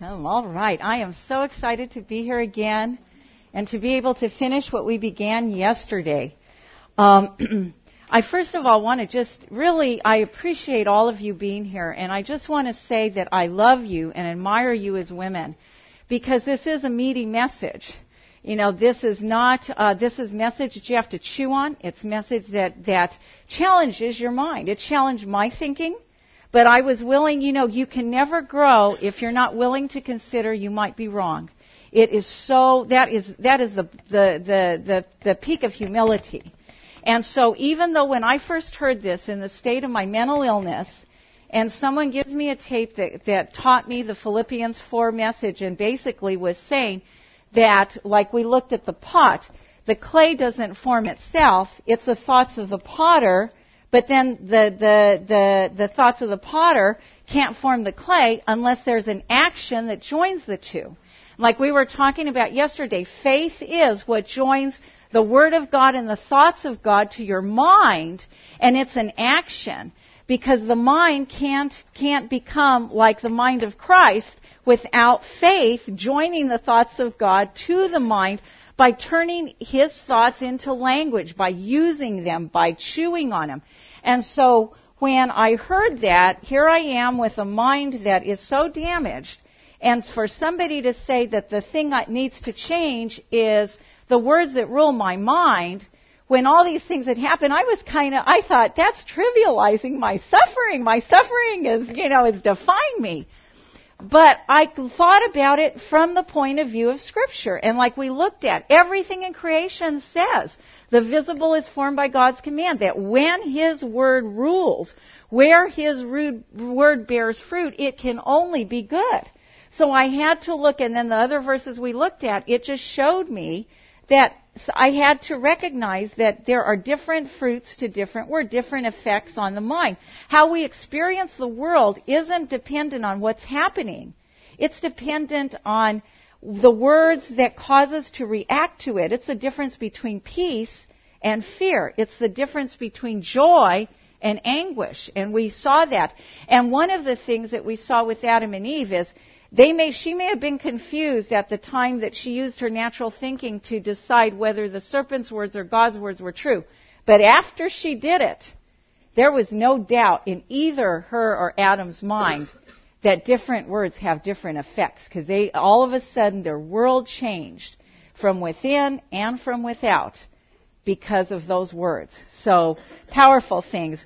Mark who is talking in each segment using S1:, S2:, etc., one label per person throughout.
S1: welcome. All right. I am so excited to be here again and to be able to finish what we began yesterday. I first of all want to just really, I appreciate all of you being here, and I just want to say that I love you and admire you as women, because this is a meaty message. You know, this is message that you have to chew on. It's message that challenges your mind. It challenged my thinking. But I was willing, you can never grow if you're not willing to consider you might be wrong. It is so, that is the peak of humility. And so even though when I first heard this in the state of my mental illness, and someone gives me a tape that taught me the Philippians 4 message and basically was saying that, like we looked at the pot, the clay doesn't form itself, it's the thoughts of the potter. But then the thoughts of the potter can't form the clay unless there's an action that joins the two. Like we were talking about yesterday, faith is what joins the Word of God and the thoughts of God to your mind, and it's an action. Because the mind can't become like the mind of Christ without faith joining the thoughts of God to the mind, by turning His thoughts into language, by using them, by chewing on them. And so when I heard that, here I am with a mind that is so damaged, and for somebody to say that the thing that needs to change is the words that rule my mind, when all these things had happened, I thought, that's trivializing my suffering. My suffering is defying me. But I thought about it from the point of view of Scripture. And like we looked at, everything in creation says the visible is formed by God's command, that when His Word rules, where His Word bears fruit, it can only be good. So I had to look, and then the other verses we looked at, it just showed me that I had to recognize that there are different fruits to different words, different effects on the mind. How we experience the world isn't dependent on what's happening. It's dependent on the words that cause us to react to it. It's the difference between peace and fear. It's the difference between joy and anguish. And we saw that. And one of the things that we saw with Adam and Eve is she may have been confused at the time that she used her natural thinking to decide whether the serpent's words or God's words were true. But after she did it, there was no doubt in either her or Adam's mind that different words have different effects, because all of a sudden their world changed from within and from without because of those words. So, powerful things.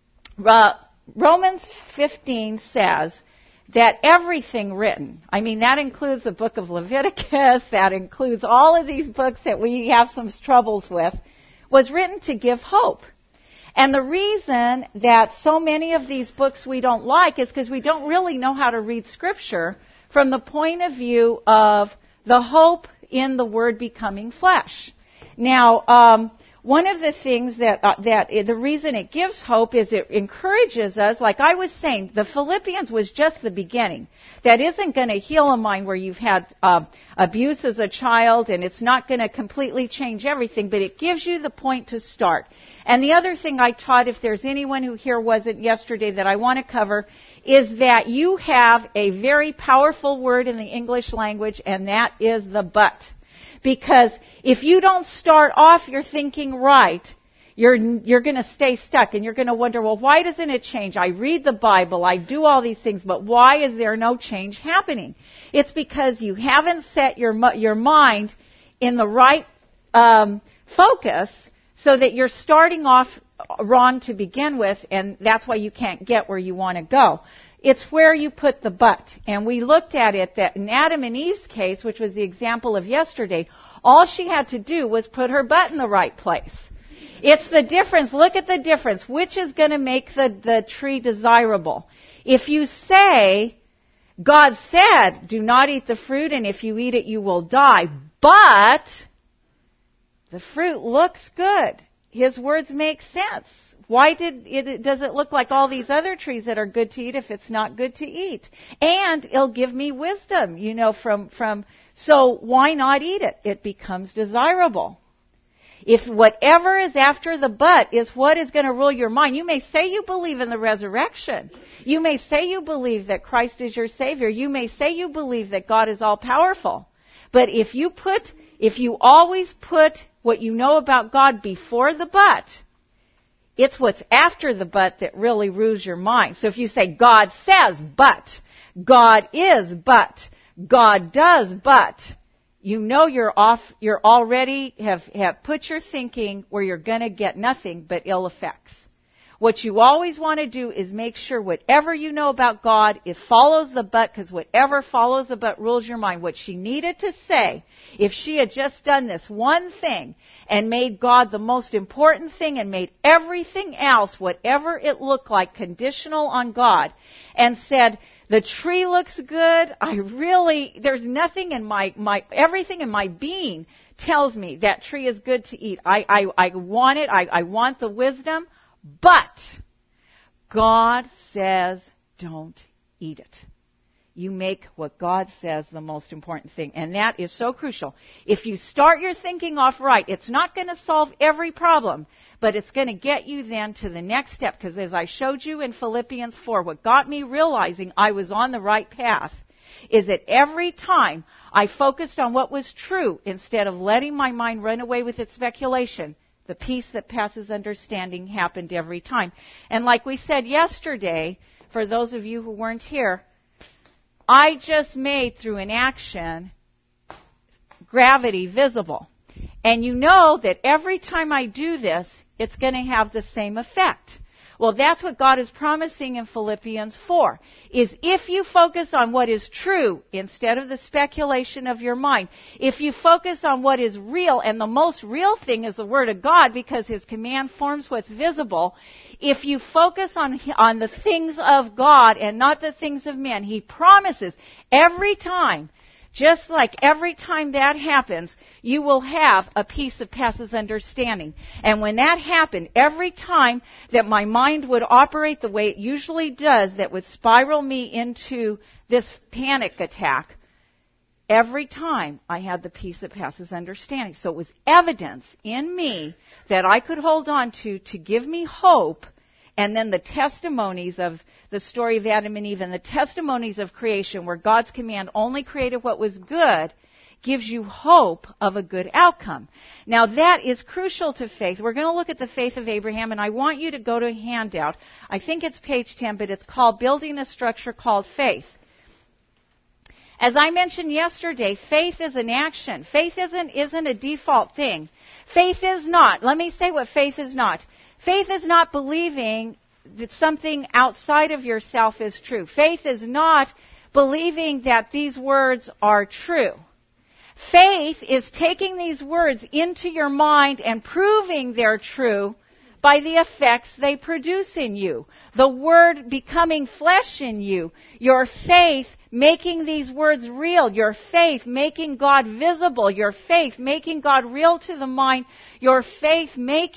S1: Romans 15 says that everything written, that includes the book of Leviticus, that includes all of these books that we have some troubles with, was written to give hope. And the reason that so many of these books we don't like is because we don't really know how to read Scripture from the point of view of the hope in the Word becoming flesh. Now, one of the things that the reason it gives hope is it encourages us. Like I was saying, the Philippians was just the beginning. That isn't going to heal a mind where you've had abuse as a child, and it's not going to completely change everything, but it gives you the point to start. And the other thing I taught, if there's anyone who here wasn't yesterday that I want to cover, is that you have a very powerful word in the English language, and that is the but. Because if you don't start off your thinking right, you're going to stay stuck, and you're going to wonder, well, why doesn't it change? I read the Bible, I do all these things, but why is there no change happening? It's because you haven't set your mind in the right focus, so that you're starting off wrong to begin with, and that's why you can't get where you want to go. It's where you put the but. And we looked at it that in Adam and Eve's case, which was the example of yesterday, all she had to do was put her butt in the right place. It's the difference. Look at the difference. Which is going to make the tree desirable? If you say, God said, do not eat the fruit, and if you eat it, you will die. But the fruit looks good. His words make sense. Why does it look like all these other trees that are good to eat if it's not good to eat? And it'll give me wisdom, so why not eat it? It becomes desirable. If whatever is after the but is what is going to rule your mind, you may say you believe in the resurrection. You may say you believe that Christ is your Savior. You may say you believe that God is all powerful. But if you always put what you know about God before the but, it's what's after the but that really rules your mind. So if you say, God says but, God is but, God does but, you know you're already have put your thinking where you're going to get nothing but ill effects. What you always want to do is make sure whatever you know about God, it follows the but, because whatever follows the but rules your mind. What she needed to say, if she had just done this one thing and made God the most important thing and made everything else, whatever it looked like, conditional on God, and said, the tree looks good, there's nothing in everything in my being tells me that tree is good to eat. I want it, I want the wisdom. But God says don't eat it. You make what God says the most important thing. And that is so crucial. If you start your thinking off right, it's not going to solve every problem, but it's going to get you then to the next step. Because as I showed you in Philippians 4, what got me realizing I was on the right path is that every time I focused on what was true instead of letting my mind run away with its speculation, the peace that passes understanding happened every time. And like we said yesterday, for those of you who weren't here, I just made through an action gravity visible. And you know that every time I do this, it's going to have the same effect. Well, that's what God is promising in Philippians 4, is if you focus on what is true instead of the speculation of your mind, if you focus on what is real, and the most real thing is the Word of God because His command forms what's visible, if you focus on the things of God and not the things of men, He promises every time, just like every time that happens, you will have a peace that passes understanding. And when that happened, every time that my mind would operate the way it usually does, that would spiral me into this panic attack, every time I had the peace that passes understanding. So it was evidence in me that I could hold on to give me hope. And then the testimonies of the story of Adam and Eve and the testimonies of creation, where God's command only created what was good, gives you hope of a good outcome. Now that is crucial to faith. We're going to look at the faith of Abraham, and I want you to go to a handout. I think it's page 10, but it's called Building a Structure Called Faith. As I mentioned yesterday, faith is an action. Faith isn't a default thing. Faith is not. Let me say what faith is not. Faith is not believing that something outside of yourself is true. Faith is not believing that these words are true. Faith is taking these words into your mind and proving they're true by the effects they produce in you. The Word becoming flesh in you. Your faith making these words real. Your faith making God visible. Your faith making God real to the mind. Your faith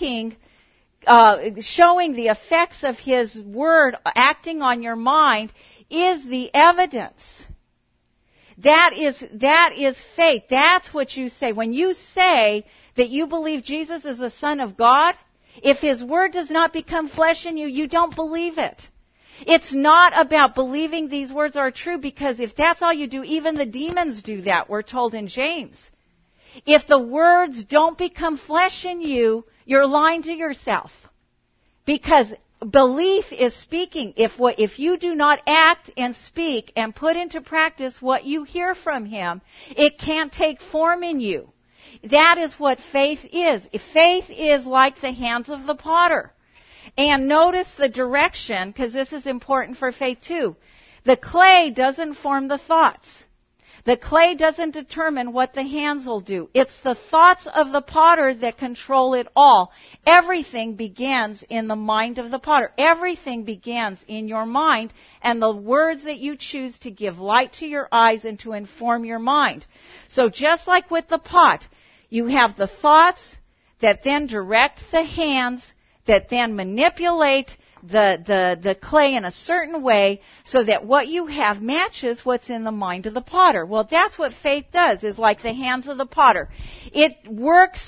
S1: showing the effects of His Word acting on your mind is the evidence. That is faith. That's what you say. When you say that you believe Jesus is the Son of God, if His Word does not become flesh in you, you don't believe it. It's not about believing these words are true, because if that's all you do, even the demons do that, we're told in James. If the words don't become flesh in you, you're lying to yourself. Because belief is speaking. If you do not act and speak and put into practice what you hear from Him, it can't take form in you. That is what faith is. Faith is like the hands of the potter. And notice the direction, because this is important for faith too. The clay doesn't form the thoughts. The clay doesn't determine what the hands will do. It's the thoughts of the potter that control it all. Everything begins in the mind of the potter. Everything begins in your mind and the words that you choose to give light to your eyes and to inform your mind. So just like with the pot, you have the thoughts that then direct the hands, that then manipulate the clay in a certain way so that what you have matches what's in the mind of the potter. Well, that's what faith does, is like the hands of the potter. It works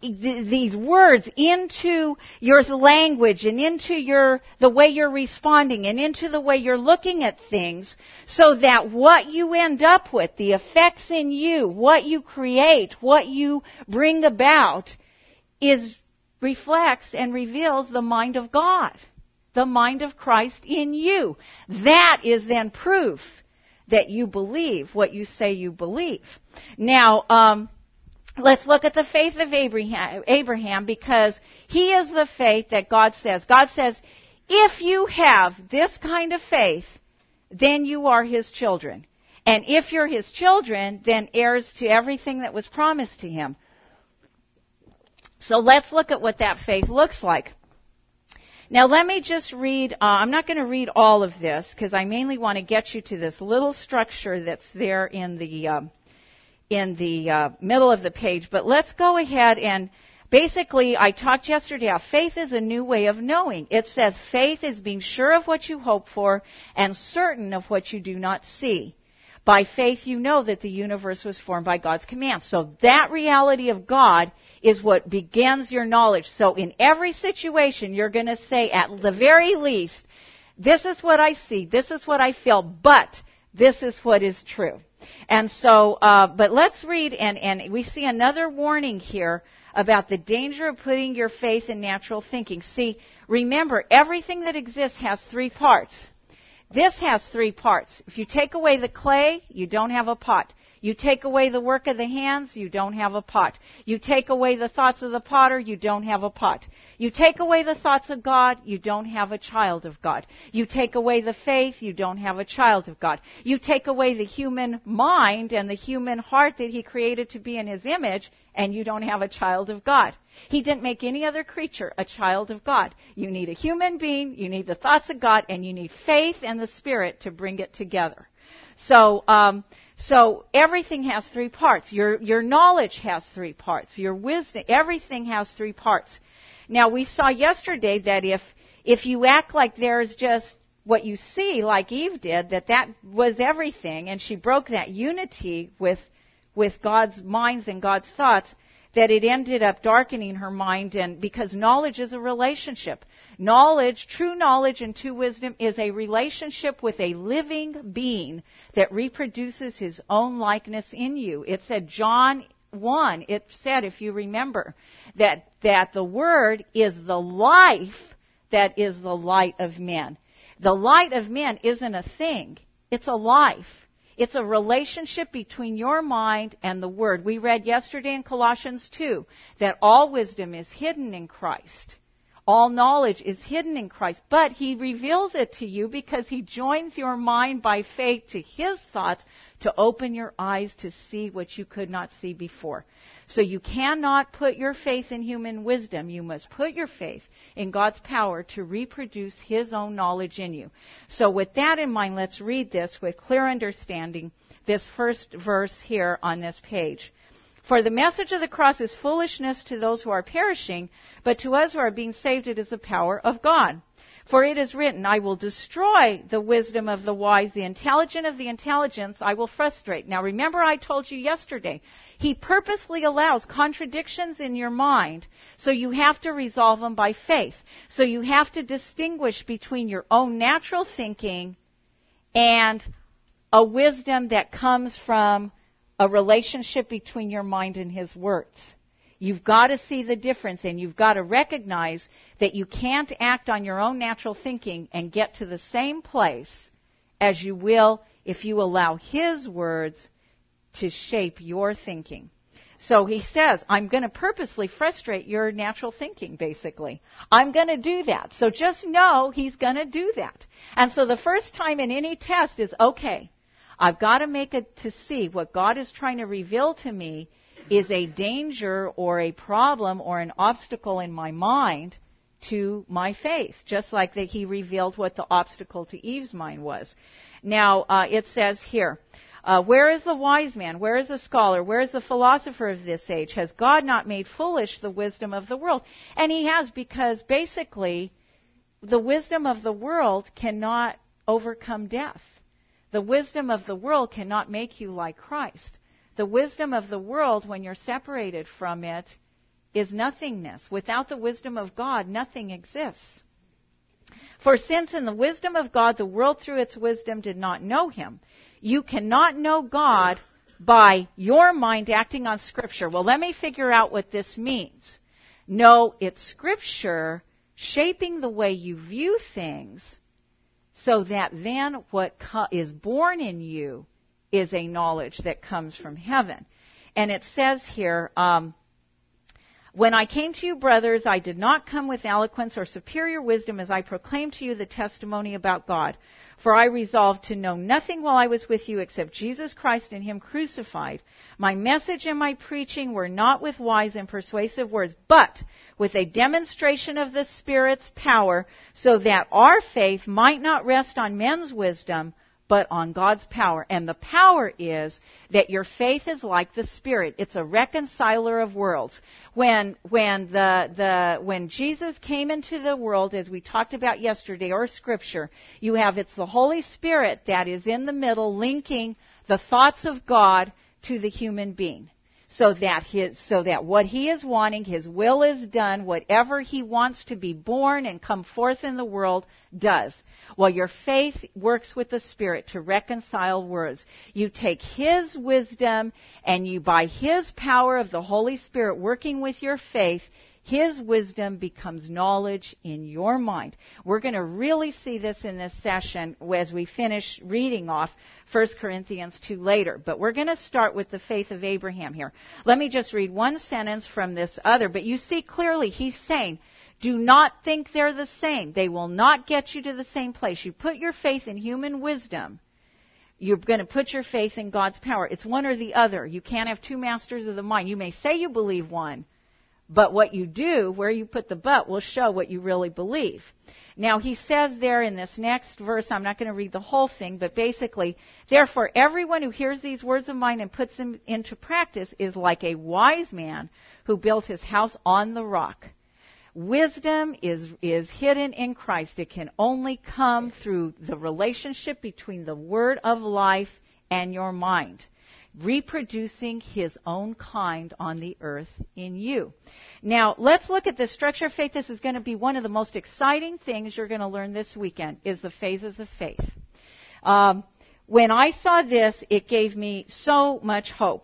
S1: these words into your language and into the way you're responding and into the way you're looking at things, so that what you end up with, the effects in you, what you create, what you bring about, reflects and reveals the mind of God, the mind of Christ in you. That is then proof that you believe what you say you believe. Now, let's look at the faith of Abraham, because he is the faith that God says. God says, if you have this kind of faith, then you are his children. And if you're his children, then heirs to everything that was promised to him. So let's look at what that faith looks like. Now let me just read, I'm not going to read all of this, because I mainly want to get you to this little structure that's there in the middle of the page. But let's go ahead and basically, I talked yesterday how faith is a new way of knowing. It says faith is being sure of what you hope for and certain of what you do not see. By faith you know that the universe was formed by God's command. So that reality of God is what begins your knowledge. So in every situation you're going to say, at the very least, this is what I see, this is what I feel, but this is what is true. And so, but let's read, and we see another warning here about the danger of putting your faith in natural thinking. See, remember, everything that exists has three parts. This has three parts. If you take away the clay, you don't have a pot. You take away the work of the hands, you don't have a pot. You take away the thoughts of the potter, you don't have a pot. You take away the thoughts of God, you don't have a child of God. You take away the faith, you don't have a child of God. You take away the human mind and the human heart that he created to be in his image, and you don't have a child of God. He didn't make any other creature a child of God. You need a human being, you need the thoughts of God, and you need faith and the Spirit to bring it together. So everything has three parts. Your knowledge has three parts. Your wisdom, everything has three parts. Now, we saw yesterday that if you act like there's just what you see, like Eve did, that was everything, and she broke that unity with God's minds and God's thoughts, that it ended up darkening her mind, and because knowledge is a relationship. Knowledge, true knowledge and true wisdom is a relationship with a living being that reproduces his own likeness in you. It said, John 1, it said, if you remember, that the Word is the life that is the light of men. The light of men isn't a thing. It's a life. It's a relationship between your mind and the Word. We read yesterday in Colossians 2 that all wisdom is hidden in Christ. All knowledge is hidden in Christ, but he reveals it to you because he joins your mind by faith to his thoughts to open your eyes to see what you could not see before. So you cannot put your faith in human wisdom. You must put your faith in God's power to reproduce his own knowledge in you. So with that in mind, let's read this with clear understanding, this first verse here on this page. For the message of the cross is foolishness to those who are perishing, but to us who are being saved it is the power of God. For it is written, I will destroy the wisdom of the wise, the intelligent of the intelligence I will frustrate. Now remember I told you yesterday, he purposely allows contradictions in your mind, so you have to resolve them by faith. So you have to distinguish between your own natural thinking and a wisdom that comes from a relationship between your mind and his words. You've got to see the difference, and you've got to recognize that you can't act on your own natural thinking and get to the same place as you will if you allow his words to shape your thinking. So he says, I'm going to purposely frustrate your natural thinking, basically. I'm going to do that. So just know he's going to do that. And so the first time in any test is, okay, I've got to make it to see what God is trying to reveal to me is a danger or a problem or an obstacle in my mind to my faith, just like that he revealed what the obstacle to Eve's mind was. Now, it says here, where is the wise man? Where is the scholar? Where is the philosopher of this age? Has God not made foolish the wisdom of the world? And he has, because basically the wisdom of the world cannot overcome death. The wisdom of the world cannot make you like Christ. The wisdom of the world, when you're separated from it, is nothingness. Without the wisdom of God, nothing exists. For since in the wisdom of God, the world through its wisdom did not know him, you cannot know God by your mind acting on Scripture. Well, let me figure out what this means. No, it's Scripture shaping the way you view things so that then what is born in you is a knowledge that comes from heaven. And it says here, when I came to you, brothers, I did not come with eloquence or superior wisdom as I proclaimed to you the testimony about God. For I resolved to know nothing while I was with you except Jesus Christ and him crucified. My message and my preaching were not with wise and persuasive words, but with a demonstration of the Spirit's power, so that our faith might not rest on men's wisdom, but on God's power. And the power is that your faith is like the Spirit. It's a reconciler of worlds. When Jesus came into the world, as we talked about yesterday, or Scripture, it's the Holy Spirit that is in the middle, linking the thoughts of God to the human being. So that what he is wanting, his will is done, whatever he wants to be born and come forth in the world does. Well, your faith works with the Spirit to reconcile worlds. You take his wisdom and you, by his power of the Holy Spirit working with your faith, his wisdom becomes knowledge in your mind. We're going to really see this in this session as we finish reading off 1 Corinthians 2 later. But we're going to start with the faith of Abraham here. Let me just read one sentence from this other. But you see clearly he's saying, do not think they're the same. They will not get you to the same place. You put your faith in human wisdom. You're going to put your faith in God's power. It's one or the other. You can't have two masters of the mind. You may say you believe one, but what you do, where you put the but, will show what you really believe. Now, he says there in this next verse, I'm not going to read the whole thing, but basically, therefore, everyone who hears these words of mine and puts them into practice is like a wise man who built his house on the rock. Wisdom is hidden in Christ. It can only come through the relationship between the word of life and your mind, reproducing his own kind on the earth in you. Now, let's look at the structure of faith. This is going to be one of the most exciting things you're going to learn this weekend, is the phases of faith. When I saw this, it gave me so much hope.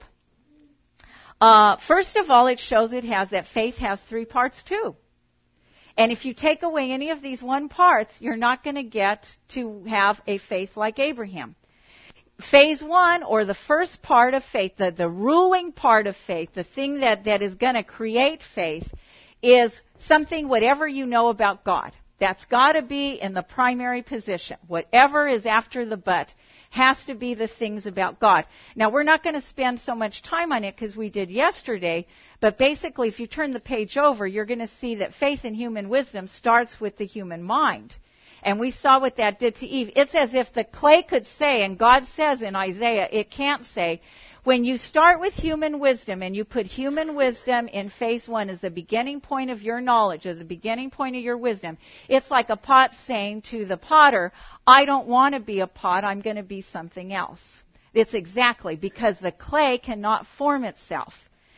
S1: First of all, it shows that faith has three parts too. And if you take away any of these one parts, you're not going to get to have a faith like Abraham. Phase one, or the first part of faith, the ruling part of faith, the thing that is going to create faith, is something, whatever you know about God. That's got to be in the primary position. Whatever is after the but has to be the things about God. Now, we're not going to spend so much time on it because we did yesterday, but basically, if you turn the page over, you're going to see that faith in human wisdom starts with the human mind. And we saw what that did to Eve. It's as if the clay could say, and God says in Isaiah, it can't say, when you start with human wisdom and you put human wisdom in phase one as the beginning point of your knowledge, or the beginning point of your wisdom, it's like a pot saying to the potter, I don't want to be a pot, I'm going to be something else. It's exactly because the clay cannot form itself.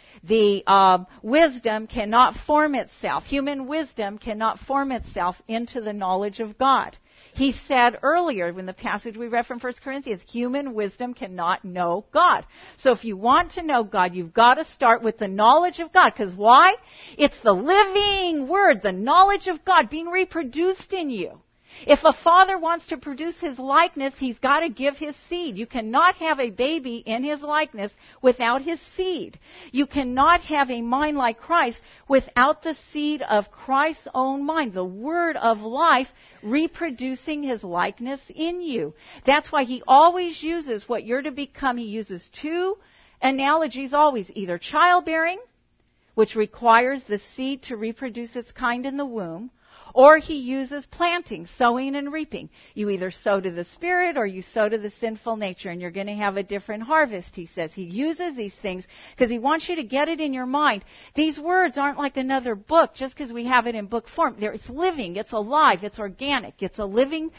S1: The wisdom cannot form itself. Human wisdom cannot form itself into the knowledge of God. He said earlier in the passage we read from 1 Corinthians, human wisdom cannot know God. So if you want to know God, you've got to start with the knowledge of God. Because why? It's the living Word, the knowledge of God being reproduced in you. If a father wants to produce his likeness, he's got to give his seed. You cannot have a baby in his likeness without his seed. You cannot have a mind like Christ without the seed of Christ's own mind, the word of life reproducing his likeness in you. That's why he always uses what you're to become. He uses two analogies always, either childbearing, which requires the seed to reproduce its kind in the womb, or he uses planting, sowing and reaping. You either sow to the spirit or you sow to the sinful nature, and you're going to have a different harvest, he says. He uses these things because he wants you to get it in your mind. These words aren't like another book just because we have it in book form. It's living, it's alive, it's organic. It's a living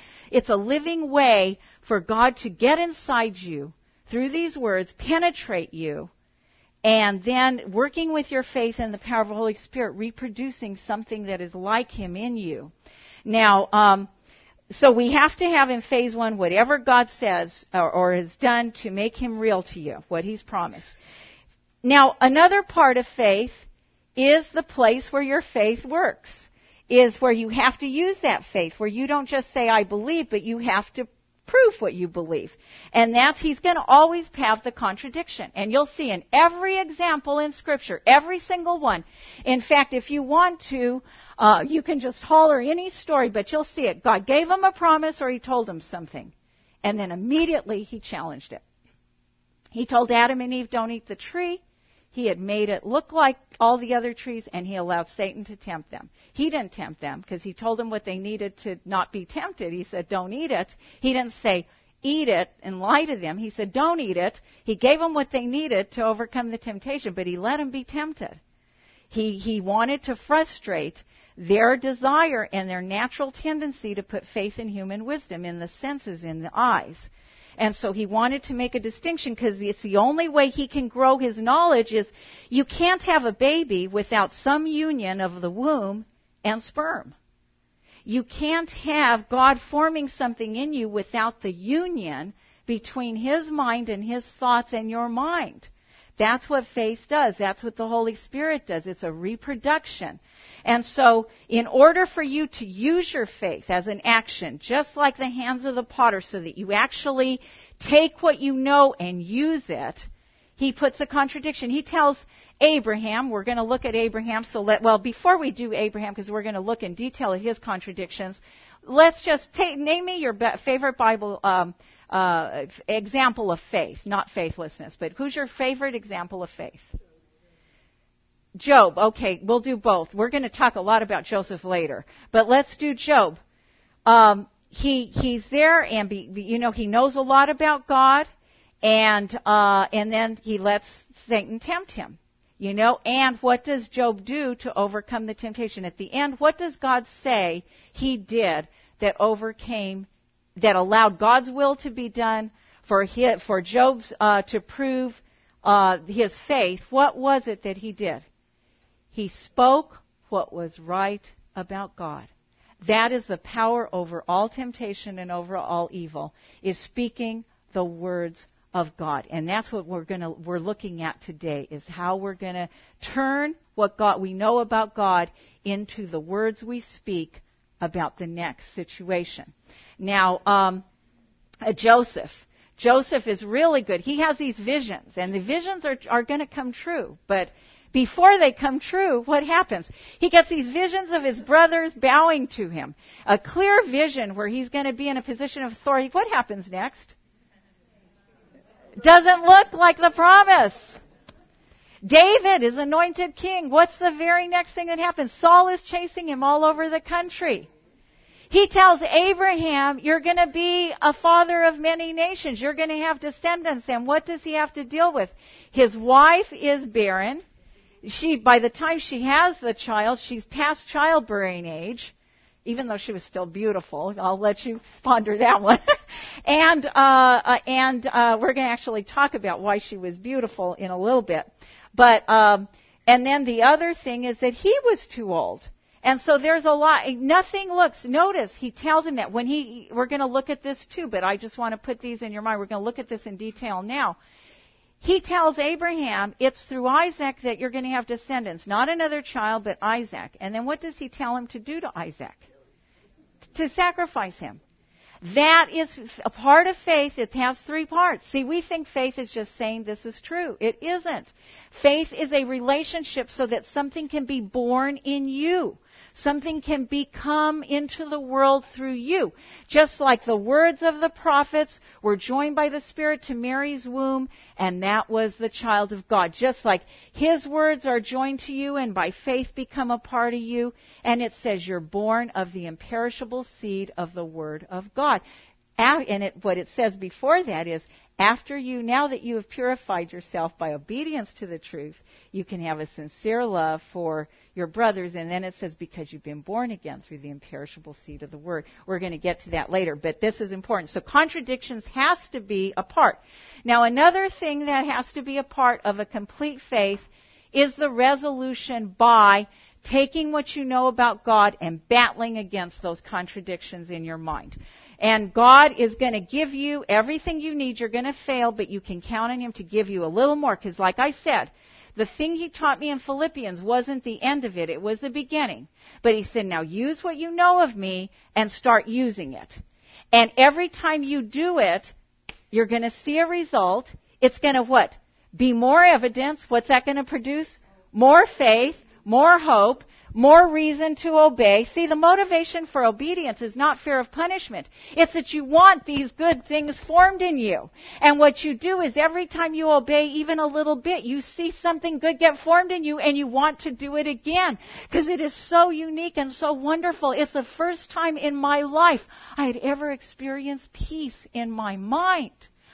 S1: way for God to get inside you through these words, penetrate you, and then working with your faith and the power of the Holy Spirit, reproducing something that is like Him in you. Now, so we have to have in phase 1 whatever God says or has done to make Him real to you, what He's promised. Now, another part of faith is the place where your faith works, is where you have to use that faith, where you don't just say, I believe, but you have to prove what you believe. And He's going to always have the contradiction. And you'll see in every example in Scripture, every single one. In fact, if you want to, you can just holler any story, but you'll see it. God gave him a promise or He told him something. And then immediately He challenged it. He told Adam and Eve, don't eat the tree. He had made it look like all the other trees, and He allowed Satan to tempt them. He didn't tempt them because He told them what they needed to not be tempted. He said, don't eat it. He didn't say, eat it and lie to them. He said, don't eat it. He gave them what they needed to overcome the temptation, but He let them be tempted. He wanted to frustrate their desire and their natural tendency to put faith in human wisdom, in the senses, in the eyes. And so He wanted to make a distinction because it's the only way He can grow His knowledge is you can't have a baby without some union of the womb and sperm. You can't have God forming something in you without the union between His mind and His thoughts and your mind. That's what faith does. That's what the Holy Spirit does. It's a reproduction. And so, in order for you to use your faith as an action, just like the hands of the potter, so that you actually take what you know and use it, He puts a contradiction. He tells Abraham, we're going to look at Abraham, before we do Abraham, because we're going to look in detail at his contradictions, let's just name me your favorite Bible example of faith, not faithlessness, but who's your favorite example of faith? Job. Okay, we'll do both. We're going to talk a lot about Joseph later, but let's do Job. He's there, and he knows a lot about God, and then he lets Satan tempt him. And what does Job do to overcome the temptation? At the end, what does God say He did that allowed God's will to be done for Job's to prove his faith? What was it that he did? He spoke what was right about God. That is the power over all temptation and over all evil, is speaking the words of God. And that's what we're looking at today, is how we're going to turn what we know about God into the words we speak about the next situation. Now, Joseph is really good. He has these visions, and the visions are going to come true. But before they come true, what happens? He gets these visions of his brothers bowing to him. A clear vision where he's going to be in a position of authority. What happens next? Doesn't look like the promise. David is anointed king. What's the very next thing that happens? Saul is chasing him all over the country. He tells Abraham, you're going to be a father of many nations. You're going to have descendants. And what does he have to deal with? His wife is barren. By the time she has the child, she's past childbearing age, even though she was still beautiful. I'll let you ponder that one. and we're going to actually talk about why she was beautiful in a little bit. But and then the other thing is that he was too old. And so there's a lot. Notice he tells him that we're going to look at this too, but I just want to put these in your mind. We're going to look at this in detail now. He tells Abraham, it's through Isaac that you're going to have descendants. Not another child, but Isaac. And then what does he tell him to do to Isaac? To sacrifice him. That is a part of faith. It has three parts. See, we think faith is just saying this is true. It isn't. Faith is a relationship so that something can be born in you. Something can become into the world through you. Just like the words of the prophets were joined by the Spirit to Mary's womb, and that was the child of God. Just like His words are joined to you and by faith become a part of you. And it says you're born of the imperishable seed of the Word of God. And what it says before that is, now that you have purified yourself by obedience to the truth, you can have a sincere love for your brothers. And then it says, because you've been born again through the imperishable seed of the word. We're going to get to that later, but this is important. So contradictions has to be a part. Now, another thing that has to be a part of a complete faith is the resolution by taking what you know about God and battling against those contradictions in your mind. And God is going to give you everything you need. You're going to fail, but you can count on Him to give you a little more. Because like I said, the thing He taught me in Philippians wasn't the end of it. It was the beginning. But He said, now use what you know of me and start using it. And every time you do it, you're going to see a result. It's going to what? Be more evidence. What's that going to produce? More faith, more hope, more reason to obey. See, the motivation for obedience is not fear of punishment. It's that you want these good things formed in you. And what you do is every time you obey even a little bit, you see something good get formed in you and you want to do it again. Because it is so unique and so wonderful. It's the first time in my life I had ever experienced peace in my mind.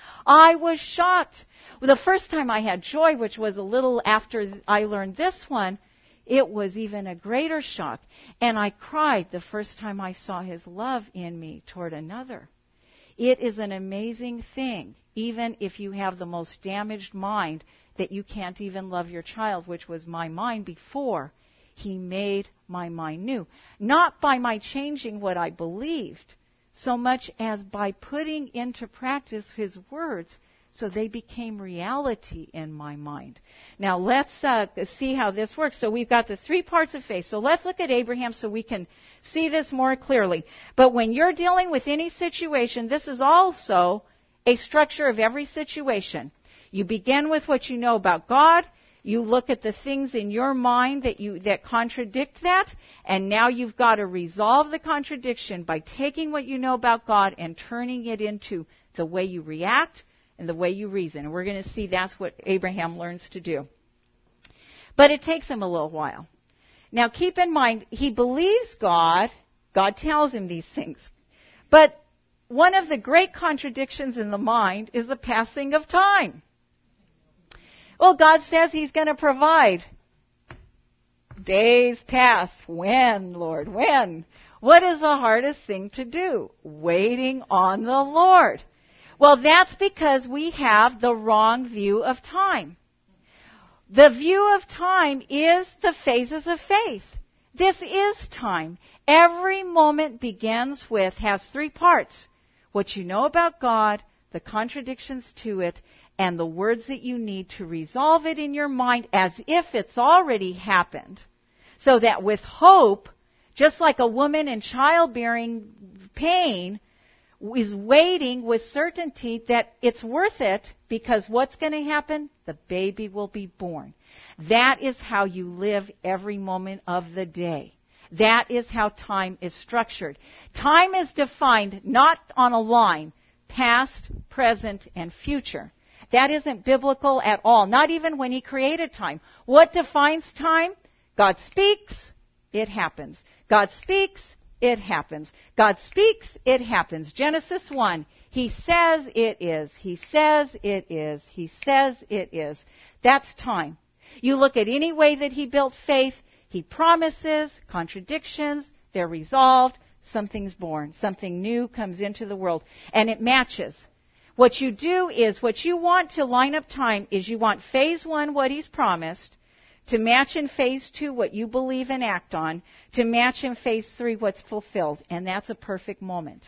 S1: I was shocked. The first time I had joy, which was a little after I learned this one, it was even a greater shock. And I cried the first time I saw His love in me toward another. It is an amazing thing, even if you have the most damaged mind, that you can't even love your child, which was my mind before. He made my mind new. Not by my changing what I believed, so much as by putting into practice His words, so they became reality in my mind. Now let's see how this works. So we've got the 3 parts of faith. So let's look at Abraham so we can see this more clearly. But when you're dealing with any situation, this is also a structure of every situation. You begin with what you know about God. You look at the things in your mind that contradict that, and now you've got to resolve the contradiction by taking what you know about God and turning it into the way you react and the way you reason. And we're going to see that's what Abraham learns to do. But it takes him a little while. Now keep in mind, he believes God. God tells him these things. But one of the great contradictions in the mind is the passing of time. Well, God says He's going to provide. Days pass. When, Lord? When? What is the hardest thing to do? Waiting on the Lord. Well, that's because we have the wrong view of time. The view of time is the phases of faith. This is time. Every moment has 3 parts. What you know about God, the contradictions to it, and the words that you need to resolve it in your mind as if it's already happened. So that with hope, just like a woman in childbearing pain is waiting with certainty that it's worth it, because what's going to happen? The baby will be born. That is how you live every moment of the day. That is how time is structured. Time is defined not on a line, past, present, and future. That isn't biblical at all, not even when He created time. What defines time? God speaks, it happens. God speaks, it happens. God speaks, it happens. Genesis 1, He says it is. He says it is. He says it is. That's time. You look at any way that He built faith, He promises, contradictions, they're resolved, something's born, something new comes into the world, and it matches. What you do is, what you want to line up time is you want phase 1, what He's promised, to match in phase 2 what you believe and act on, to match in phase 3 what's fulfilled, and that's a perfect moment.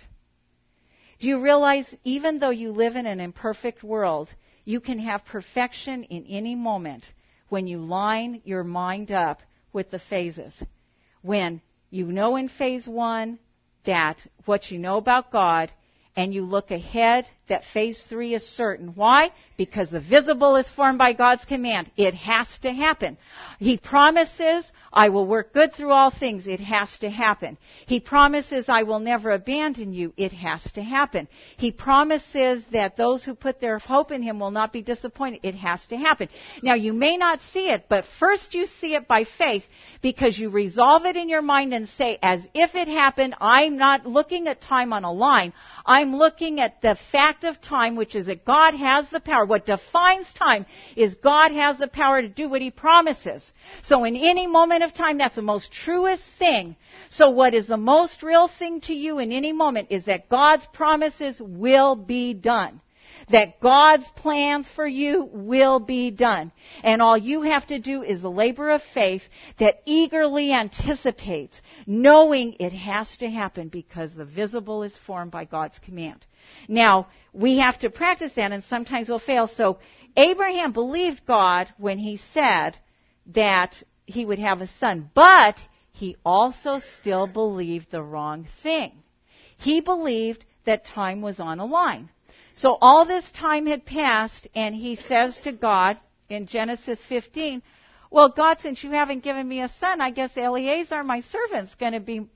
S1: Do you realize even though you live in an imperfect world, you can have perfection in any moment when you line your mind up with the phases. When you know in phase 1 that what you know about God, and you look ahead that phase 3 is certain. Why? Because the visible is formed by God's command. It has to happen. He promises, I will work good through all things. It has to happen. He promises, I will never abandon you. It has to happen. He promises that those who put their hope in Him will not be disappointed. It has to happen. Now, you may not see it, but first you see it by faith, because you resolve it in your mind and say, as if it happened, I'm not looking at time on a line. I'm I'm looking at the fact of time, which is that God has the power. What defines time is God has the power to do what He promises. So in any moment of time, that's the most truest thing. So what is the most real thing to you in any moment is that God's promises will be done. That God's plans for you will be done. And all you have to do is the labor of faith that eagerly anticipates, knowing it has to happen because the visible is formed by God's command. Now, we have to practice that, and sometimes we'll fail. So Abraham believed God when he said that he would have a son, but he also still believed the wrong thing. He believed that time was on a line. So all this time had passed, and he says to God in Genesis 15, well, God, since you haven't given me a son, I guess Eliezer, my servant's going to be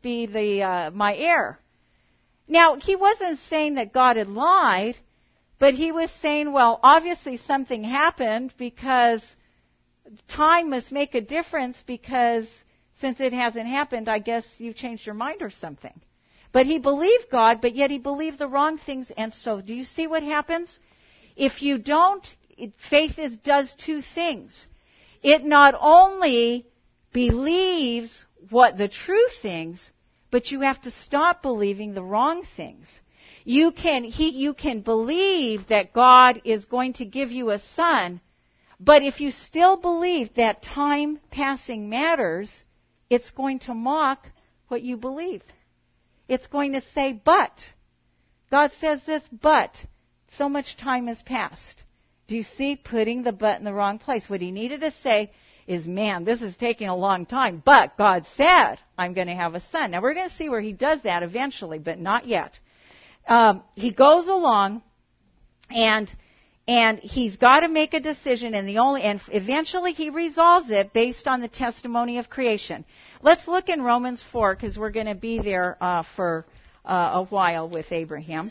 S1: my heir. Now, he wasn't saying that God had lied, but he was saying, well, obviously something happened because time must make a difference because since it hasn't happened, I guess you changed your mind or something. But he believed God, but yet he believed the wrong things. And so do you see what happens? If you don't, faith does two things. It not only believes what the true things, but you have to stop believing the wrong things. You can believe that God is going to give you a son, but if you still believe that time passing matters, it's going to mock what you believe. It's going to say, but. God says this, but. So much time has passed. Do you see? Putting the but in the wrong place. What he needed to say is, man, this is taking a long time, but God said I'm going to have a son. Now, we're going to see where he does that eventually, but not yet. He goes along, and he's got to make a decision, and eventually he resolves it based on the testimony of creation. Let's look in Romans 4, because we're going to be there for a while with Abraham.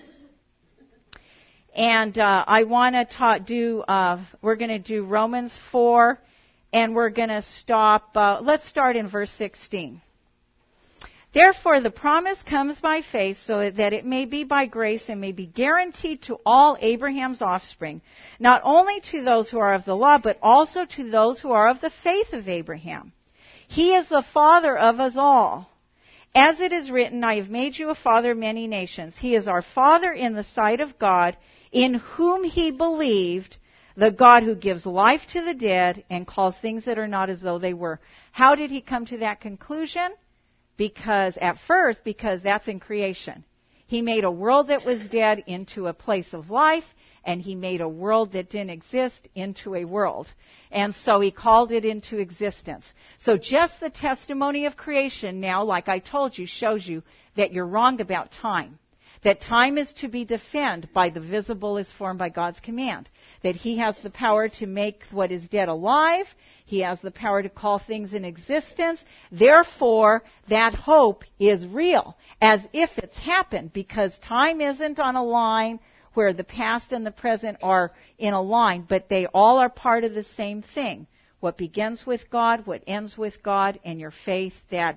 S1: And I want to we're going to do Romans 4, and we're going to stop, let's start in verse 16. Therefore, the promise comes by faith so that it may be by grace and may be guaranteed to all Abraham's offspring, not only to those who are of the law, but also to those who are of the faith of Abraham. He is the father of us all. As it is written, I have made you a father of many nations. He is our father in the sight of God, in whom he believed, the God who gives life to the dead and calls things that are not as though they were. How did he come to that conclusion? Because that's in creation. He made a world that was dead into a place of life, and he made a world that didn't exist into a world. And so he called it into existence. So just the testimony of creation now, like I told you, shows you that you're wrong about time. That time is to be defined by the visible is formed by God's command. That he has the power to make what is dead alive. He has the power to call things in existence. Therefore, that hope is real, as if it's happened, because time isn't on a line where the past and the present are in a line, but they all are part of the same thing. What begins with God, what ends with God, and your faith that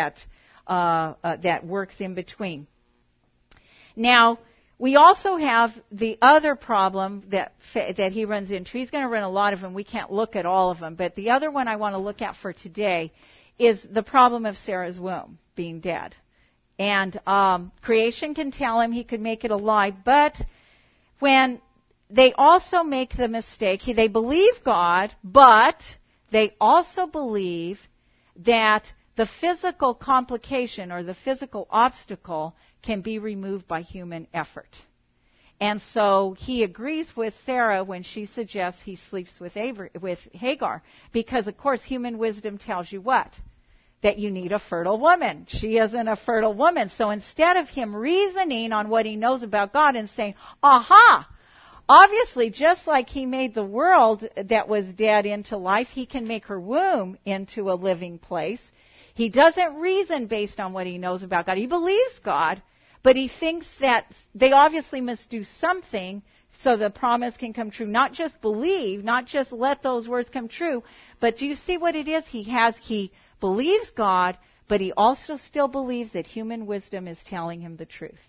S1: works in between. Now, we also have the other problem that he runs into. He's going to run a lot of them. We can't look at all of them. But the other one I want to look at for today is the problem of Sarah's womb being dead. And creation can tell him he could make it alive. But when they also make the mistake, they believe God, but they also believe that the physical complication or the physical obstacle can be removed by human effort. And so he agrees with Sarah when she suggests he sleeps with Hagar. Because, of course, human wisdom tells you what? That you need a fertile woman. She isn't a fertile woman. So instead of him reasoning on what he knows about God and saying, aha, obviously, just like he made the world that was dead into life, he can make her womb into a living place. He doesn't reason based on what he knows about God. He believes God, but he thinks that they obviously must do something so the promise can come true. Not just believe, not just let those words come true, but do you see what it is? He believes God, but he also still believes that human wisdom is telling him the truth.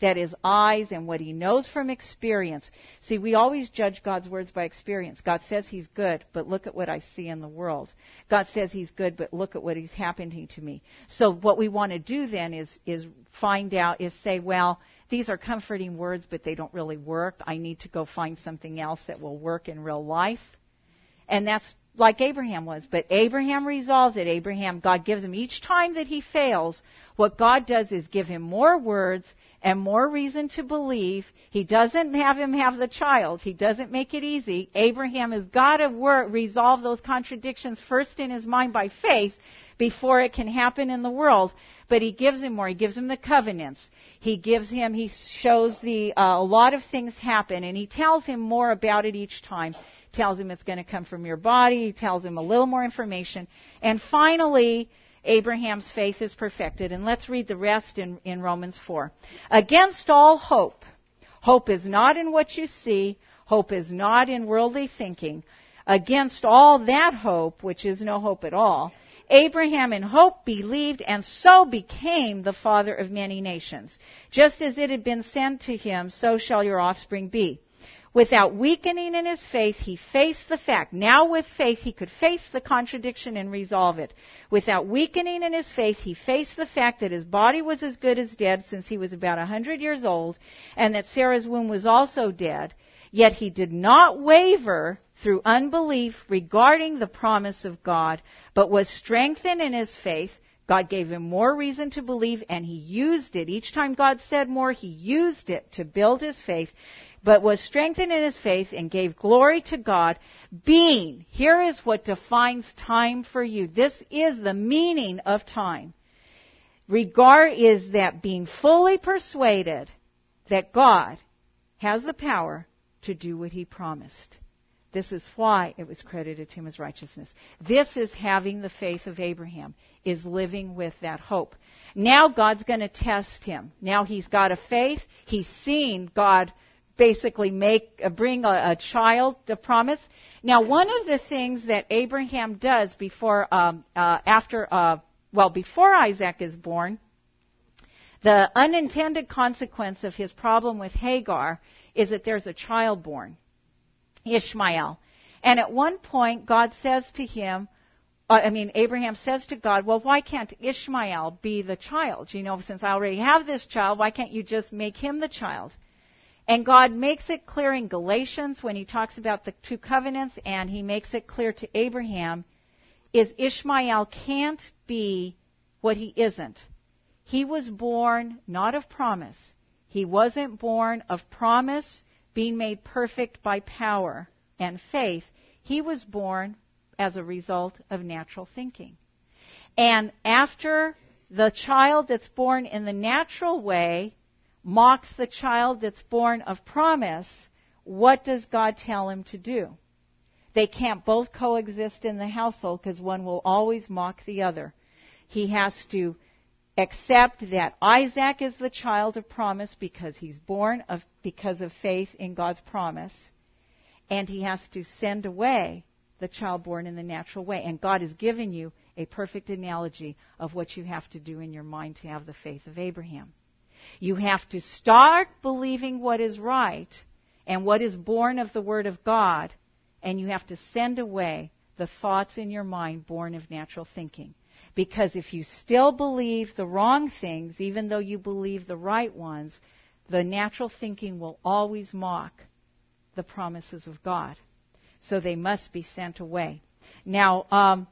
S1: that his eyes and what he knows from experience. See, we always judge God's words by experience. God says he's good, but look at what I see in the world. God says he's good, but look at what is happening to me. So what we want to do then is find out, is say, well, these are comforting words, but they don't really work. I need to go find something else that will work in real life. And that's like Abraham was. But Abraham resolves it. God gives him, each time that he fails, what God does is give him more words and more reason to believe. He doesn't have him have the child. He doesn't make it easy. Abraham has got to resolve those contradictions first in his mind by faith before it can happen in the world. But he gives him more. He gives him the covenants. He shows a lot of things happen, and he tells him more about it each time. Tells him it's going to come from your body. He tells him a little more information. And finally, Abraham's faith is perfected. And let's read the rest in Romans 4. Against all hope. Hope is not in what you see. Hope is not in worldly thinking. Against all that hope, which is no hope at all, Abraham in hope believed and so became the father of many nations. Just as it had been said to him, so shall your offspring be. Without weakening in his faith, he faced the fact. Now with faith, he could face the contradiction and resolve it. Without weakening in his faith, he faced the fact that his body was as good as dead since he was about 100 years old, and that Sarah's womb was also dead. Yet he did not waver through unbelief regarding the promise of God, but was strengthened in his faith. God gave him more reason to believe, and he used it. Each time God said more, he used it to build his faith, but was strengthened in his faith and gave glory to God, being, here is what defines time for you. This is the meaning of time. Regard is that being fully persuaded that God has the power to do what he promised. This is why it was credited to him as righteousness. This is having the faith of Abraham, is living with that hope. Now God's going to test him. Now he's got a faith. He's seen God basically bring a child, the promise. Now, one of the things that Abraham does before Isaac is born, the unintended consequence of his problem with Hagar is that there's a child born, Ishmael. And at one point, Abraham says to God, well, why can't Ishmael be the child? Since I already have this child, why can't you just make him the child? And God makes it clear in Galatians when he talks about the two covenants, and he makes it clear to Abraham, is Ishmael can't be what he isn't. He was born not of promise. He wasn't born of promise being made perfect by power and faith. He was born as a result of natural thinking. And after the child that's born in the natural way mocks the child that's born of promise, what does God tell him to do? They can't both coexist in the household because one will always mock the other. He has to accept that Isaac is the child of promise because he's born because of faith in God's promise, and he has to send away the child born in the natural way. And God has given you a perfect analogy of what you have to do in your mind to have the faith of Abraham. You have to start believing what is right and what is born of the Word of God, and you have to send away the thoughts in your mind born of natural thinking. Because if you still believe the wrong things, even though you believe the right ones, the natural thinking will always mock the promises of God. So they must be sent away. Now,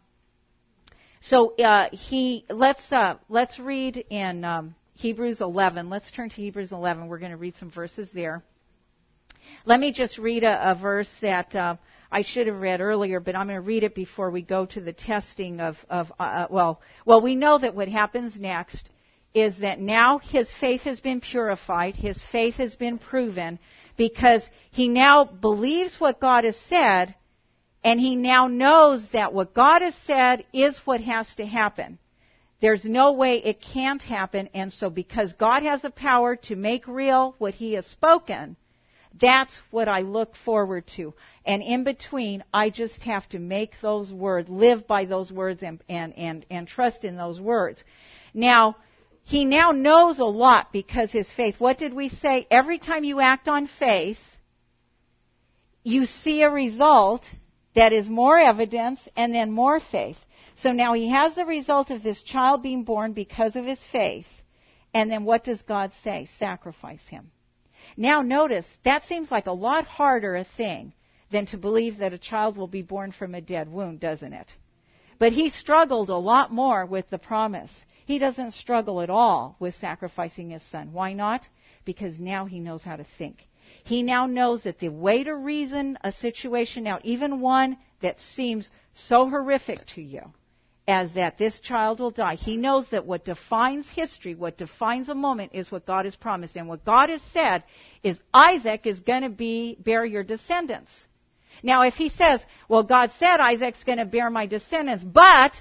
S1: let's read in Hebrews 11. Let's turn to Hebrews 11. We're going to read some verses there. Let me just read a verse that I should have read earlier, but I'm going to read it before we go to the testing we know that what happens next is that now his faith has been purified, his faith has been proven, because he now believes what God has said, and he now knows that what God has said is what has to happen. There's no way it can't happen, and so because God has the power to make real what he has spoken, that's what I look forward to. And in between, I just have to make those words, live by those words, and trust in those words. Now, he now knows a lot because his faith. What did we say? Every time you act on faith, you see a result that is more evidence and then more faith. So now he has the result of this child being born because of his faith. And then what does God say? Sacrifice him. Now notice, that seems like a lot harder a thing than to believe that a child will be born from a dead womb, doesn't it? But he struggled a lot more with the promise. He doesn't struggle at all with sacrificing his son. Why not? Because now he knows how to think. He now knows that the way to reason a situation out, even one that seems so horrific to you, as that this child will die, he knows that what defines history, what defines a moment, is what God has promised. And what God has said is Isaac is going to bear your descendants. Now, if he says, well, God said Isaac's going to bear my descendants, but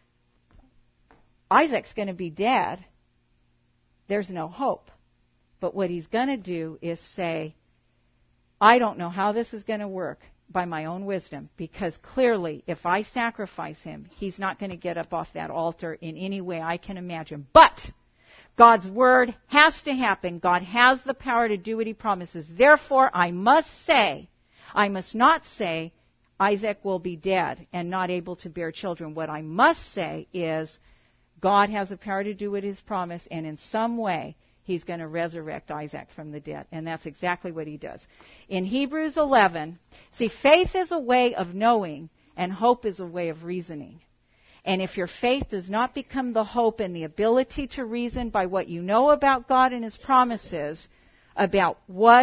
S1: Isaac's going to be dead, there's no hope. But what he's going to do is say, I don't know how this is going to work by my own wisdom, because clearly if I sacrifice him, he's not going to get up off that altar in any way I can imagine. But God's word has to happen. God has the power to do what he promises. Therefore, I must not say Isaac will be dead and not able to bear children. What I must say is God has the power to do what he's promised, and in some way he's going to resurrect Isaac from the dead. And that's exactly what he does. In Hebrews 11, see, faith is a way of knowing, and hope is a way of reasoning. And if your faith does not become the hope and the ability to reason by what you know about God and his promises, about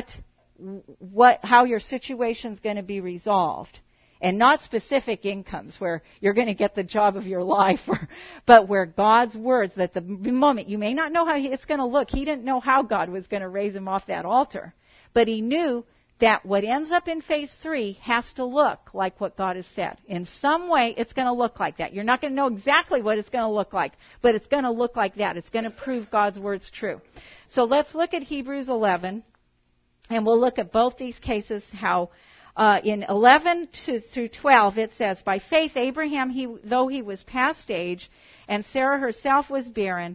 S1: how your situation's going to be resolved, and not specific incomes where you're going to get the job of your life, but where God's words, that the moment, you may not know how it's going to look. He didn't know how God was going to raise him off that altar. But he knew that what ends up in phase 3 has to look like what God has said. In some way, it's going to look like that. You're not going to know exactly what it's going to look like, but it's going to look like that. It's going to prove God's word's true. So let's look at Hebrews 11, and we'll look at both these cases, how in 11 through 12, it says, by faith Abraham, though he was past age, and Sarah herself was barren,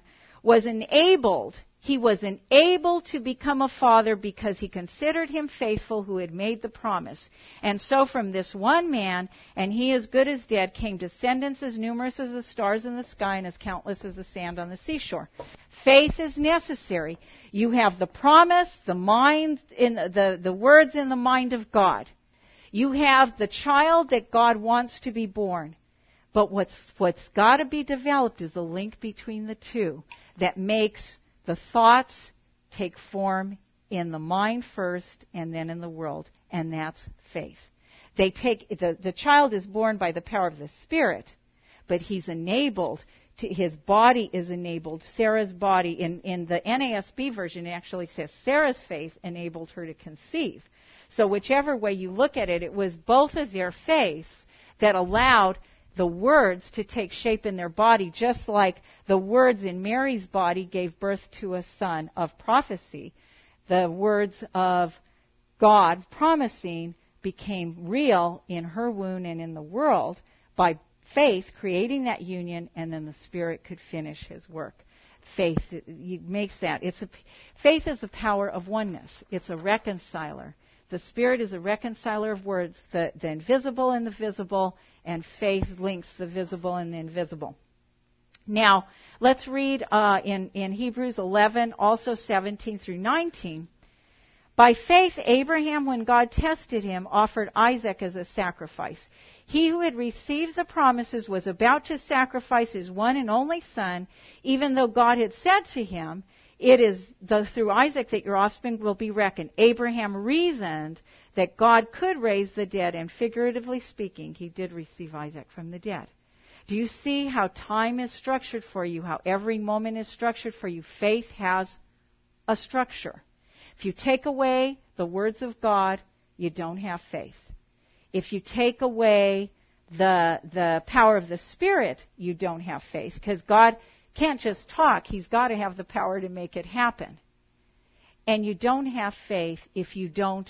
S1: he was enabled to become a father because he considered him faithful who had made the promise. And so from this one man, and he as good as dead, came descendants as numerous as the stars in the sky and as countless as the sand on the seashore. Faith is necessary. You have the promise, the mind, the words in the mind of God. You have the child that God wants to be born. But what's got to be developed is a link between the two that makes the thoughts take form in the mind first and then in the world, and that's faith. The child is born by the power of the Spirit, but he's enabled his body is enabled. Sarah's body, in the NASB version, it actually says Sarah's faith enabled her to conceive. So whichever way you look at it, it was both of their faiths that allowed the words to take shape in their body, just like the words in Mary's body gave birth to a son of prophecy. The words of God promising became real in her womb and in the world by faith creating that union, and then the Spirit could finish his work. Faith makes that. Faith is the power of oneness. It's a reconciler. The Spirit is a reconciler of words, the invisible and the visible, and faith links the visible and the invisible. Now, let's read in Hebrews 11, also 17 through 19. By faith, Abraham, when God tested him, offered Isaac as a sacrifice. He who had received the promises was about to sacrifice his one and only son, even though God had said to him, it is through Isaac that your offspring will be reckoned. Abraham reasoned that God could raise the dead, and figuratively speaking, he did receive Isaac from the dead. Do you see how time is structured for you, how every moment is structured for you? Faith has a structure. If you take away the words of God, you don't have faith. If you take away the power of the Spirit, you don't have faith, because God can't just talk. He's got to have the power to make it happen. And you don't have faith if you don't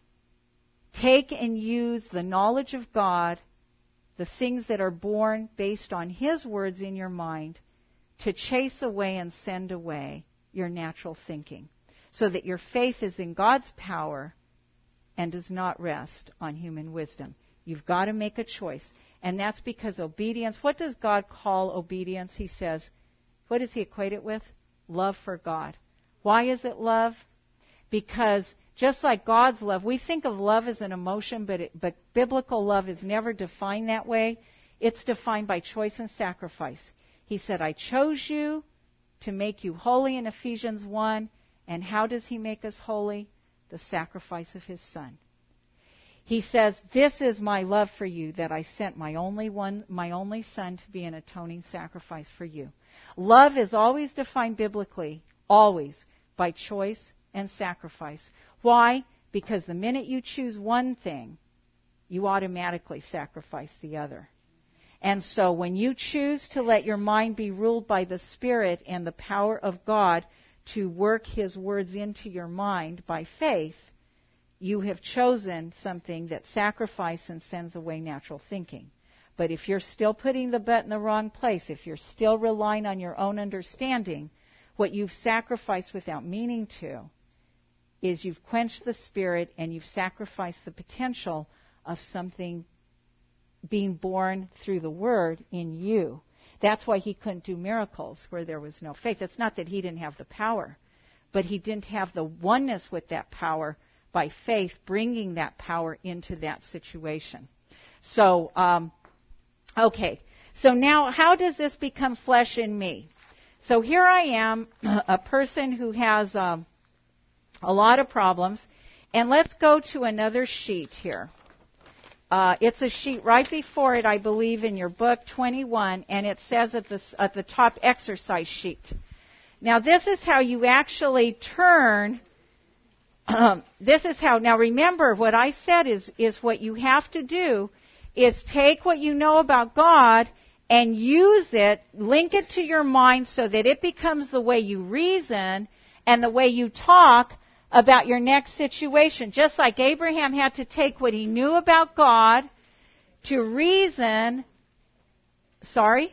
S1: take and use the knowledge of God, the things that are born based on his words in your mind, to chase away and send away your natural thinking, so that your faith is in God's power and does not rest on human wisdom. You've got to make a choice. And that's because obedience, what does God call obedience? He says, what does he equate it with? Love for God. Why is it love? Because just like God's love, we think of love as an emotion, but biblical love is never defined that way. It's defined by choice and sacrifice. He said, I chose you to make you holy in Ephesians 1. And how does he make us holy? The sacrifice of his Son. He says, this is my love for you, that I sent my only Son to be an atoning sacrifice for you. Love is always defined biblically, always, by choice and sacrifice. Why? Because the minute you choose one thing, you automatically sacrifice the other. And so when you choose to let your mind be ruled by the Spirit and the power of God to work his words into your mind by faith, you have chosen something that sacrifices and sends away natural thinking. But if you're still putting the bet in the wrong place, if you're still relying on your own understanding, what you've sacrificed without meaning to is you've quenched the Spirit and you've sacrificed the potential of something being born through the Word in you. That's why he couldn't do miracles where there was no faith. It's not that he didn't have the power, but he didn't have the oneness with that power by faith, bringing that power into that situation. So, okay. So now, how does this become flesh in me? So here I am, a person who has a lot of problems. And let's go to another sheet here. It's a sheet right before it, I believe, in your book, 21, and it says at the top, exercise sheet. Now, this is how you actually turn. This is how. Now, remember, what I said is what you have to do is take what you know about God and use it, link it to your mind so that it becomes the way you reason and the way you talk about your next situation. Just like Abraham had to take what he knew about God to reason. Sorry?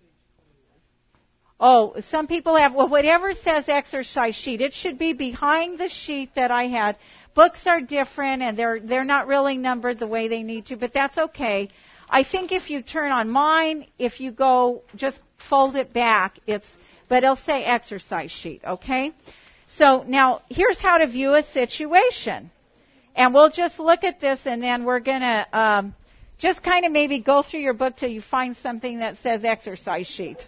S1: Oh, some people have, well, whatever says exercise sheet, it should be behind the sheet that I had. Books are different and they're not really numbered the way they need to, but that's okay. I think if you turn on mine, if you go, just fold it back, but it'll say exercise sheet, okay? So now, here's how to view a situation. And we'll just look at this and then we're going to just kind of maybe go through your book till you find something that says exercise sheet.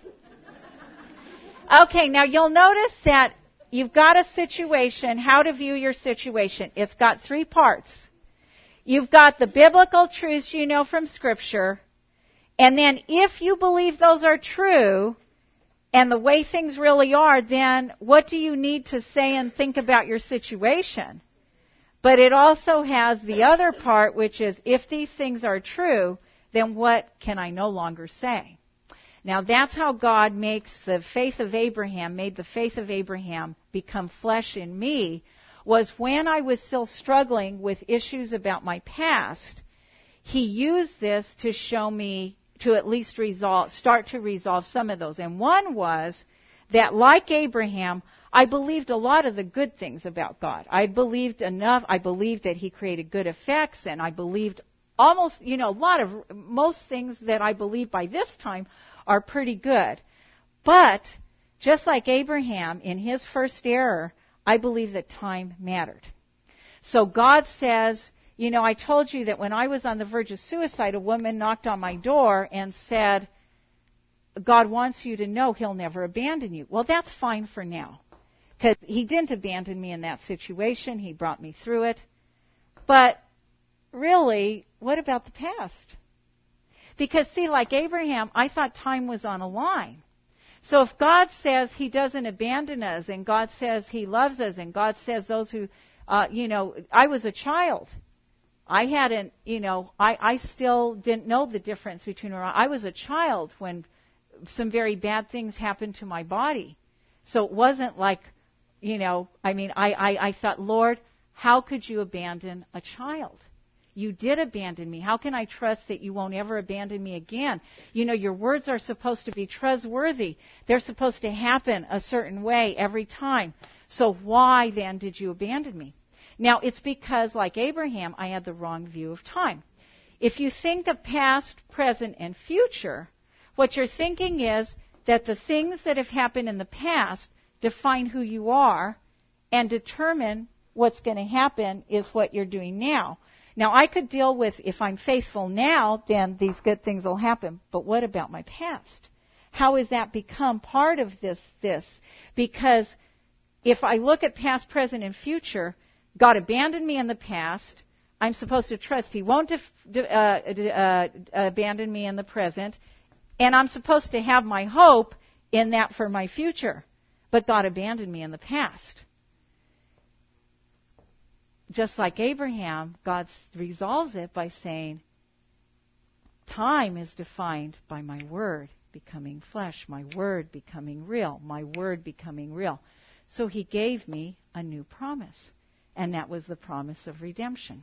S1: Okay, now you'll notice that you've got a situation, how to view your situation. It's got 3 parts. You've got the biblical truths you know from Scripture. And then if you believe those are true, and the way things really are, then what do you need to say and think about your situation? But it also has the other part, which is if these things are true, then what can I no longer say? Now that's how God makes the faith of Abraham, made the faith of Abraham become flesh in me, was when I was still struggling with issues about my past, he used this to show me to at least start to resolve some of those. And one was that, like Abraham, I believed a lot of the good things about God. I believed enough. I believed that he created good effects, and I believed almost, most things that I believe by this time are pretty good. But just like Abraham in his first error, I believe that time mattered. So God says, I told you that when I was on the verge of suicide, a woman knocked on my door and said, God wants you to know he'll never abandon you. Well, that's fine for now, because he didn't abandon me in that situation. He brought me through it. But really, what about the past? Because, see, like Abraham, I thought time was on a line. So if God says he doesn't abandon us, and God says he loves us, and God says those who, I was a child. I hadn't, I still didn't know the difference between, I was a child when some very bad things happened to my body. So it wasn't like, I thought, Lord, how could you abandon a child? you did abandon me? How can I trust that you won't ever abandon me again? You know, your words are supposed to be trustworthy. They're supposed to happen a certain way every time. So why then did you abandon me? Now, it's because, like Abraham, I had the wrong view of time. If you think of past, present, and future, what you're thinking is that the things that have happened in the past define who you are and determine what's going to happen is what you're doing now. Now, I could deal with if I'm faithful now, then these good things will happen. But what about my past? How has that become part of this? Because if I look at past, present, and future, God abandoned me in the past. I'm supposed to trust He won't abandon me in the present. And I'm supposed to have my hope in that for my future. But God abandoned me in the past. Just like Abraham, God resolves it by saying, time is defined by my word becoming flesh, my word becoming real, my word becoming real. So He gave me a new promise, and that was the promise of redemption.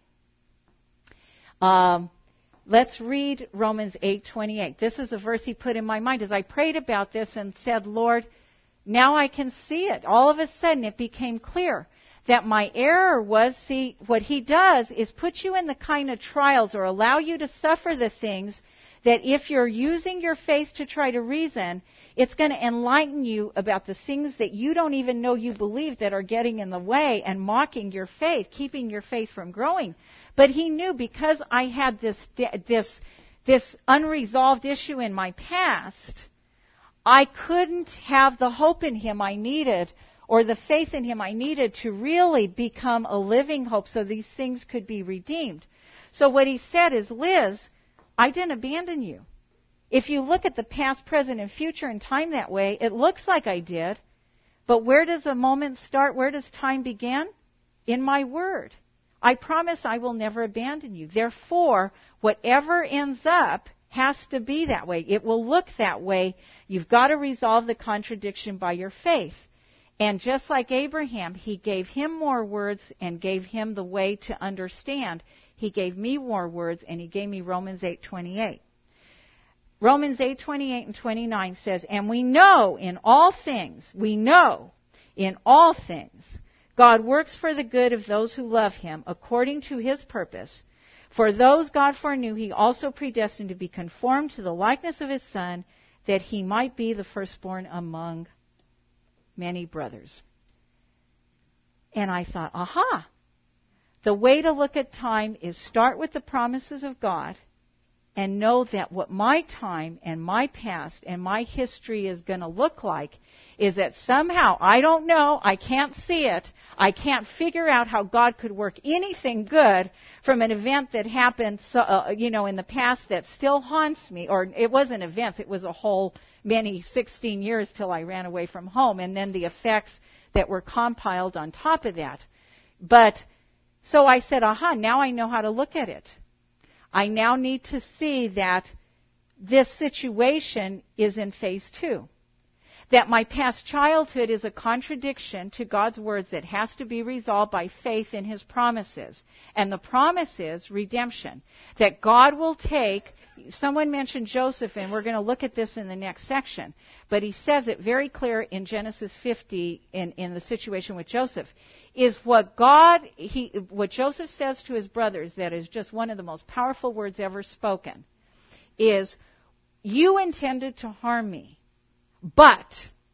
S1: Let's read Romans 8:28. This is a verse He put in my mind as I prayed about this and said, Lord, now I can see it. All of a sudden it became clear that my error was, see, what He does is put you in the kind of trials or allow you to suffer the things that if you're using your faith to try to reason, it's going to enlighten you about the things that you don't even know you believe that are getting in the way and mocking your faith, keeping your faith from growing. But He knew because I had this unresolved issue in my past, I couldn't have the hope in Him I needed or the faith in Him I needed to really become a living hope so these things could be redeemed. So what He said is, Liz, I didn't abandon you. If you look at the past, present, and future in time that way, it looks like I did. But where does a moment start? Where does time begin? In my word. I promise I will never abandon you. Therefore, whatever ends up has to be that way. It will look that way. You've got to resolve the contradiction by your faith. And just like Abraham, He gave him more words and gave him the way to understand. He gave me more words, and He gave me Romans 8:28. Romans 8:28 and 29 says, and we know in all things, God works for the good of those who love Him according to His purpose. For those God foreknew, He also predestined to be conformed to the likeness of His Son, that He might be the firstborn among many brothers. And I thought, aha! The way to look at time is start with the promises of God and know that what my time and my past and my history is going to look like is that somehow, I don't know, I can't see it, I can't figure out how God could work anything good from an event that happened, in the past that still haunts me. Or it wasn't events, it was a whole 16 years till I ran away from home, and then the effects that were compiled on top of that. But so I said, aha, now I know how to look at it. I now need to see that this situation is in phase 2. That my past childhood is a contradiction to God's words that has to be resolved by faith in His promises. And the promise is redemption. That God will take, someone mentioned Joseph, and we're going to look at this in the next section. But He says it very clear in Genesis 50 in the situation with Joseph. Is what Joseph says to his brothers, that is just one of the most powerful words ever spoken, is, you intended to harm me, but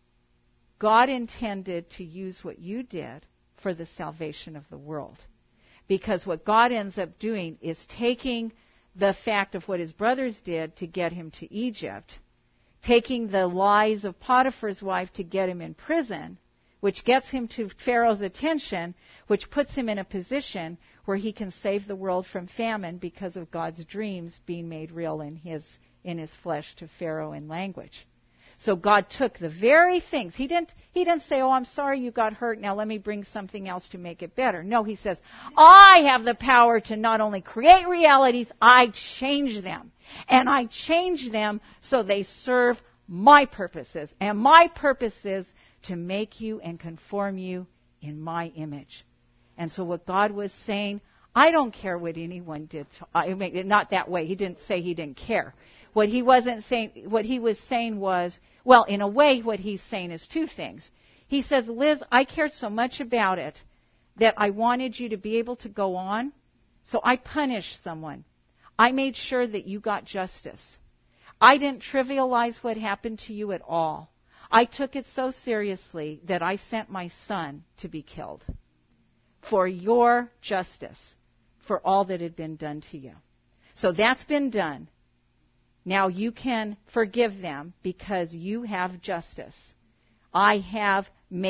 S1: God intended to use what you did for the salvation of the world. Because what God ends up doing is taking the fact of what his brothers did to get him to Egypt, taking the lies of Potiphar's wife to get him in prison, which gets him to Pharaoh's attention, which puts him in a position where he can save the world from famine because of God's dreams being made real in his flesh to Pharaoh in language. So God took the very things. He didn't say, oh, I'm sorry you got hurt, now let me bring something else to make it better. No, He says, I have the power to not only create realities, I change them. And I change them so they serve my purposes. And my purpose is to make you and conform you in my image. And so what God was saying, I don't care what anyone did. I mean, not that way. He didn't say he didn't care. What he was saying was, well, in a way, what he's saying is two things. He says, Liz, I cared so much about it that I wanted you to be able to go on, so I punished someone. I made sure that you got justice. I didn't trivialize what happened to you at all. I took it so seriously that I sent my son to be killed for your justice, for all that had been done to you. So that's been done. Now you can forgive them because you have justice. I have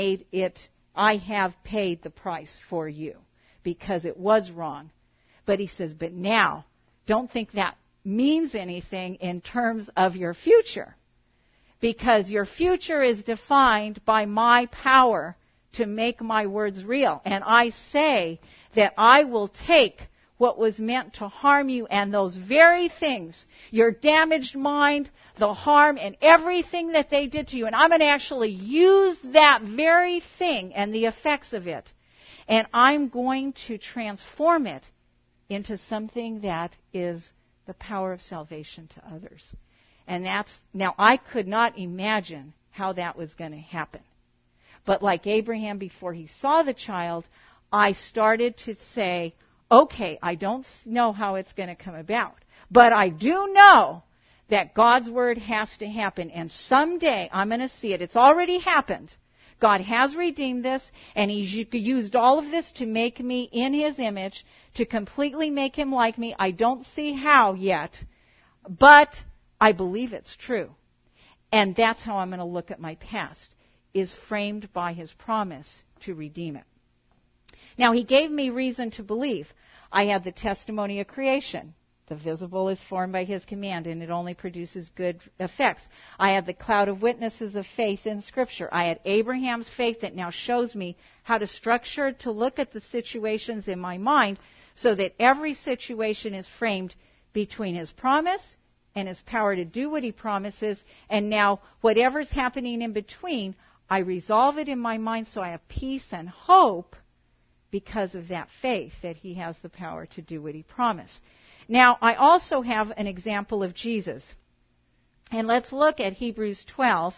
S1: paid the price for you because it was wrong. But he says, but now, don't think that means anything in terms of your future, because your future is defined by my power to make my words real. And I say that I will take what was meant to harm you and those very things, your damaged mind, the harm, and everything that they did to you, and I'm going to actually use that very thing and the effects of it, and I'm going to transform it into something that is the power of salvation to others. And now I could not imagine how that was going to happen. But like Abraham before he saw the child, I started to say, okay, I don't know how it's going to come about, but I do know that God's word has to happen, and someday I'm going to see it. It's already happened. God has redeemed this, and He's used all of this to make me in His image, to completely make Him like me. I don't see how yet, but I believe it's true. And that's how I'm going to look at my past, is framed by His promise to redeem it. Now, He gave me reason to believe. I had the testimony of creation. The visible is formed by His command, and it only produces good effects. I had the cloud of witnesses of faith in Scripture. I had Abraham's faith that now shows me how to structure, to look at the situations in my mind so that every situation is framed between His promise and His power to do what He promises. And now, whatever's happening in between, I resolve it in my mind so I have peace and hope because of that faith that He has the power to do what He promised. Now, I also have an example of Jesus. And let's look at Hebrews 12.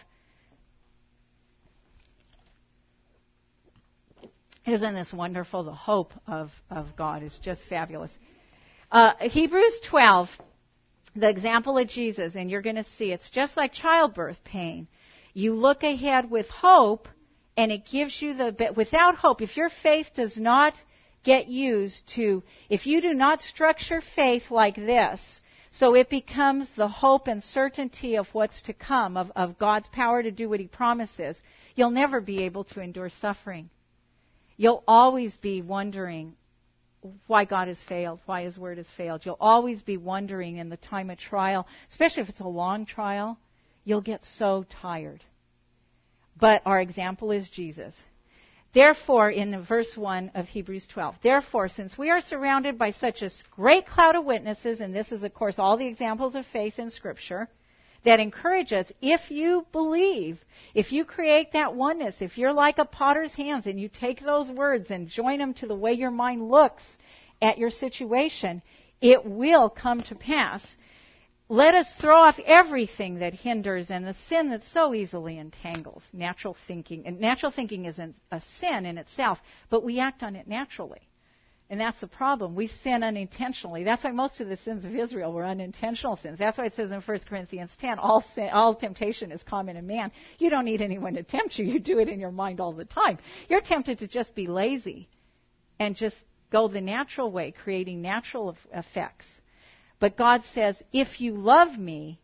S1: Isn't this wonderful? The hope of God is just fabulous. Hebrews 12, the example of Jesus, and you're going to see it's just like childbirth pain. You look ahead with hope, and it gives you without hope, if your faith does not get used to, if you do not structure faith like this, so it becomes the hope and certainty of what's to come, of God's power to do what He promises, you'll never be able to endure suffering. You'll always be wondering why God has failed, why His word has failed. You'll always be wondering in the time of trial, especially if it's a long trial, you'll get so tired. But our example is Jesus. Therefore, in verse 1 of Hebrews 12, therefore, since we are surrounded by such a great cloud of witnesses, and this is, of course, all the examples of faith in Scripture, that encourage us, if you believe, if you create that oneness, if you're like a potter's hands and you take those words and join them to the way your mind looks at your situation, it will come to pass. Let us throw off everything that hinders and the sin that so easily entangles. Natural thinking. And natural thinking isn't a sin in itself, but we act on it naturally. And that's the problem. We sin unintentionally. That's why most of the sins of Israel were unintentional sins. That's why it says in 1 Corinthians 10, all temptation is common in man. You don't need anyone to tempt you. You do it in your mind all the time. You're tempted to just be lazy and just go the natural way, creating natural effects. But God says, if you love me,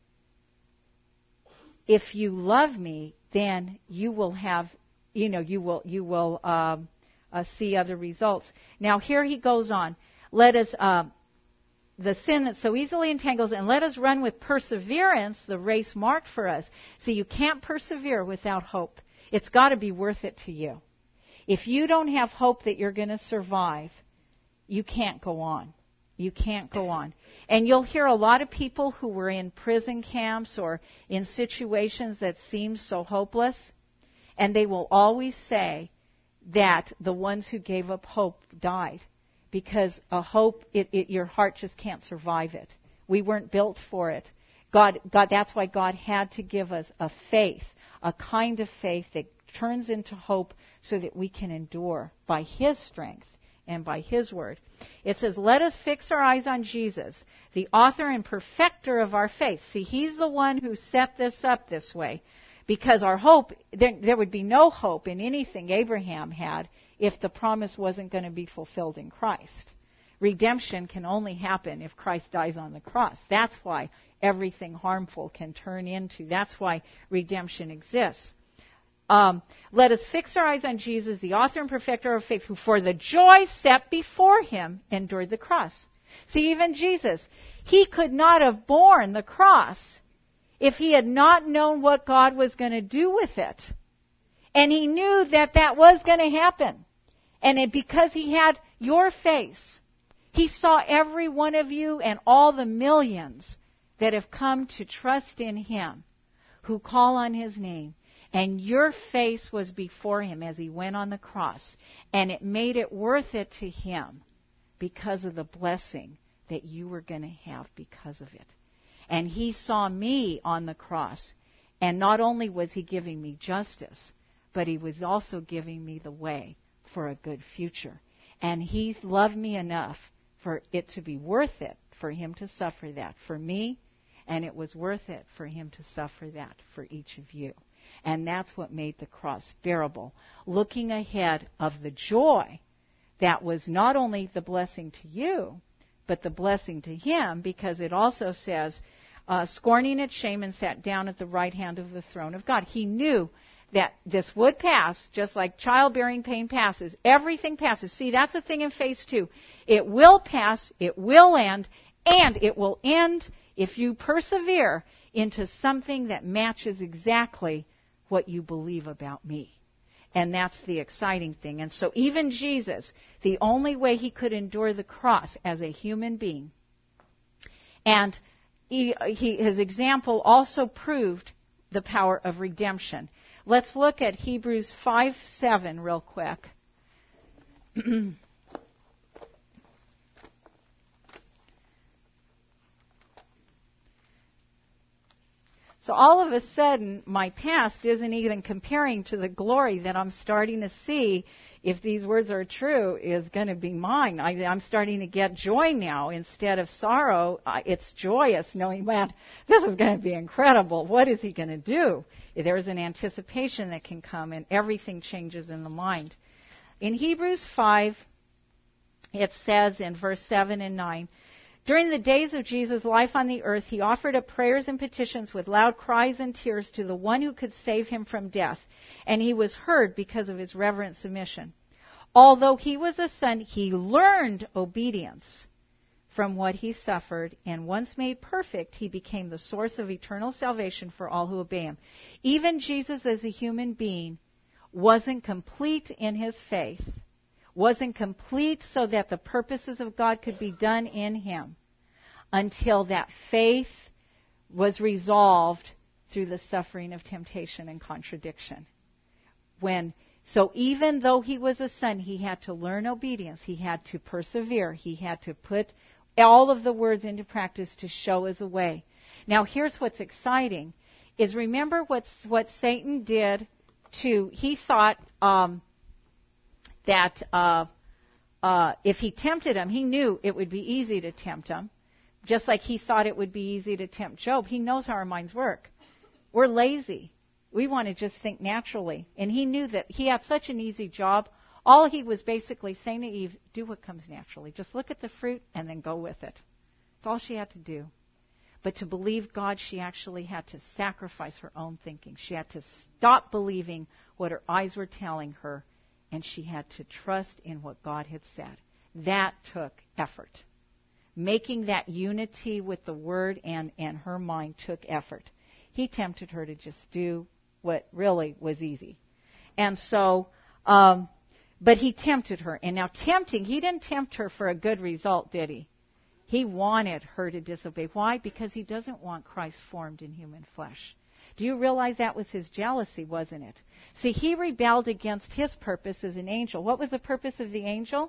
S1: then you will have, you will see other results. Now here He goes on. Let us, the sin that so easily entangles, and let us run with perseverance the race marked for us. See, you can't persevere without hope. It's got to be worth it to you. If you don't have hope that you're going to survive, you can't go on. You can't go on. And you'll hear a lot of people who were in prison camps or in situations that seem so hopeless, and they will always say that the ones who gave up hope died. because a hope, your heart just can't survive it. We weren't built for it. God, that's why God had to give us a faith, a kind of faith that turns into hope so that we can endure by His strength and by His word. It says, let us fix our eyes on Jesus, the author and perfecter of our faith. See, He's the one who set this up this way, because our hope, there would be no hope in anything Abraham had if the promise wasn't going to be fulfilled in Christ. Redemption can only happen if Christ dies on the cross. That's why everything harmful can turn into. That's why redemption exists. Let us fix our eyes on Jesus, the author and perfecter of faith, who for the joy set before Him endured the cross. See, even Jesus, He could not have borne the cross if He had not known what God was going to do with it. And He knew that that was going to happen. And because He had your face, He saw every one of you and all the millions that have come to trust in Him, who call on His name. And your face was before Him as He went on the cross. And it made it worth it to Him because of the blessing that you were going to have because of it. And He saw me on the cross. And not only was He giving me justice, but He was also giving me the way for a good future. And He loved me enough for it to be worth it for Him to suffer that for me, and it was worth it for Him to suffer that for each of you. And that's what made the cross bearable, looking ahead of the joy that was not only the blessing to you, but the blessing to Him, because it also says, scorning its shame, and sat down at the right hand of the throne of God. He knew that this would pass, just like childbearing pain passes. Everything passes. See, that's the thing in phase 2. It will pass, it will end, and it will end if you persevere into something that matches exactly what you believe about me. And that's the exciting thing. And so even Jesus, the only way He could endure the cross as a human being, and his example also proved the power of redemption. Let's look at Hebrews 5:7 real quick. So all of a sudden, my past isn't even comparing to the glory that I'm starting to see, if these words are true, is going to be mine. I'm starting to get joy now instead of sorrow. It's joyous knowing, man, this is going to be incredible. What is He going to do? There's an anticipation that can come, and everything changes in the mind. In Hebrews 5, it says in verse 7 and 9, during the days of Jesus' life on the earth, He offered up prayers and petitions with loud cries and tears to the one who could save Him from death, and He was heard because of His reverent submission. Although He was a son, He learned obedience from what He suffered, and once made perfect, He became the source of eternal salvation for all who obey Him. Even Jesus as a human being wasn't complete in His faith, wasn't complete so that the purposes of God could be done in Him until that faith was resolved through the suffering of temptation and contradiction. So even though He was a son, He had to learn obedience. He had to persevere. He had to put all of the words into practice to show us a way. Now here's what's exciting, is remember what Satan did to, he thought that if he tempted him, he knew it would be easy to tempt him. Just like he thought it would be easy to tempt Job. He knows how our minds work. We're lazy. We want to just think naturally. And he knew that he had such an easy job. All he was basically saying to Eve, do what comes naturally. Just look at the fruit and then go with it. That's all she had to do. But to believe God, she actually had to sacrifice her own thinking. She had to stop believing what her eyes were telling her, and she had to trust in what God had said. That took effort. Making that unity with the Word and her mind took effort. He tempted her to just do what really was easy. And so, but He tempted her. And now tempting, He didn't tempt her for a good result, did He? He wanted her to disobey. Why? Because He doesn't want Christ formed in human flesh. Do you realize that was His jealousy, wasn't it? See, He rebelled against His purpose as an angel. What was the purpose of the angel?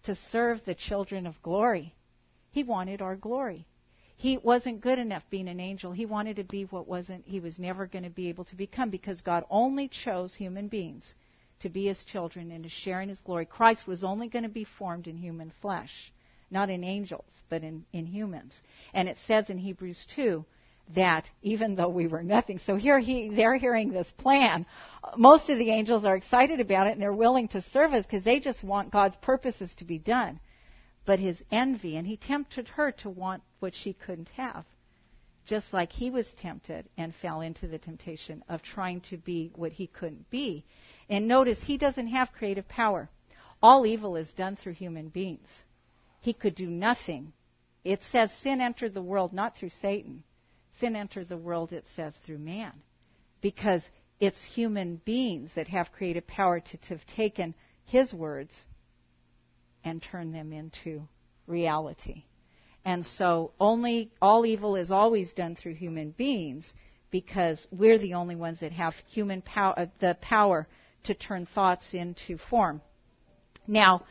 S1: to serve the children of glory. He wanted our glory. He wasn't good enough being an angel. He wanted to be what he was never going to be able to become, because God only chose human beings to be his children and to share in his glory. Christ was only going to be formed in human flesh, not in angels, but in humans. And it says in Hebrews 2 that even though we were nothing, so here they're hearing this plan. Most of the angels are excited about it, and they're willing to serve us because they just want God's purposes to be done. But his envy, and he tempted her to want what she couldn't have, just like he was tempted and fell into the temptation of trying to be what he couldn't be. And notice, he doesn't have creative power. All evil is done through human beings. He could do nothing. It says sin entered the world not through Satan. Sin entered the world, it says, through man. Because it's human beings that have creative power to have taken his words and turn them into reality. And so all evil is always done through human beings, because we're the only ones that have human power, the power to turn thoughts into form. Now,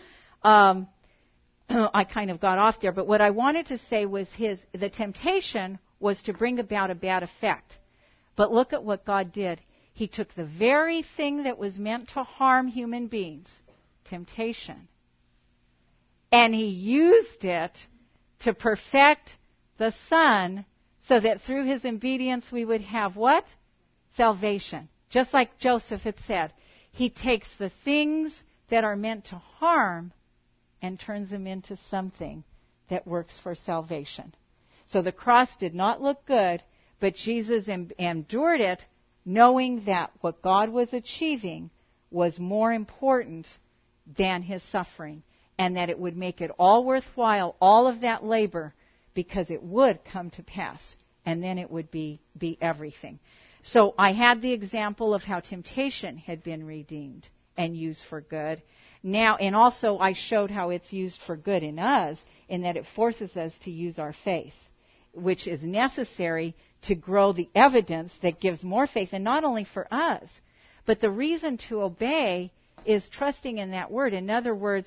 S1: I kind of got off there, but what I wanted to say was the temptation was to bring about a bad effect. But look at what God did. He took the very thing that was meant to harm human beings, temptation, and he used it to perfect the Son, so that through his obedience we would have what? Salvation. Just like Joseph had said, he takes the things that are meant to harm and turns them into something that works for salvation. So the cross did not look good, but Jesus endured it, knowing that what God was achieving was more important than his suffering, and that it would make it all worthwhile, all of that labor, because it would come to pass, and then it would be everything. So I had the example of how temptation had been redeemed and used for good. Now, and also I showed how it's used for good in us, in that it forces us to use our faith, which is necessary to grow the evidence that gives more faith, and not only for us, but the reason to obey is trusting in that word. In other words,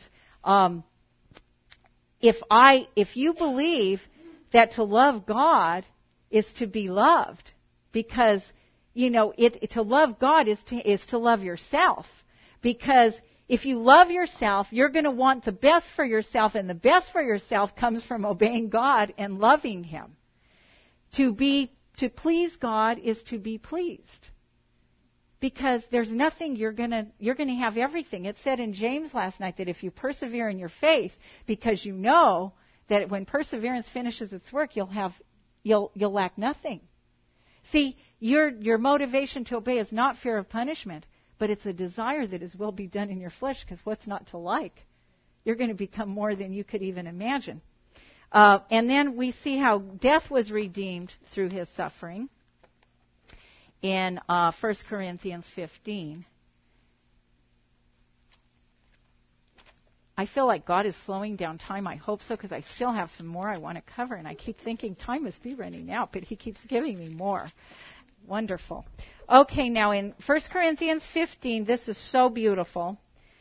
S1: if you believe that to love God is to be loved, because to love God is to love yourself, because if you love yourself, you're going to want the best for yourself, and the best for yourself comes from obeying God and loving him. To please God is to be pleased, because there's nothing you're going to have everything. It said in James last night that if you persevere in your faith, because you know that when perseverance finishes its work, you'll lack nothing. See, your motivation to obey is not fear of punishment, but it's a desire that his will be done in your flesh, because what's not to like? You're going to become more than you could even imagine. And then we see how death was redeemed through his suffering in 1 Corinthians 15. I feel like God is slowing down time. I hope so, because I still have some more I want to cover, and I keep thinking time must be running out, but he keeps giving me more. Wonderful. Okay, now in 1 Corinthians 15, this is so beautiful.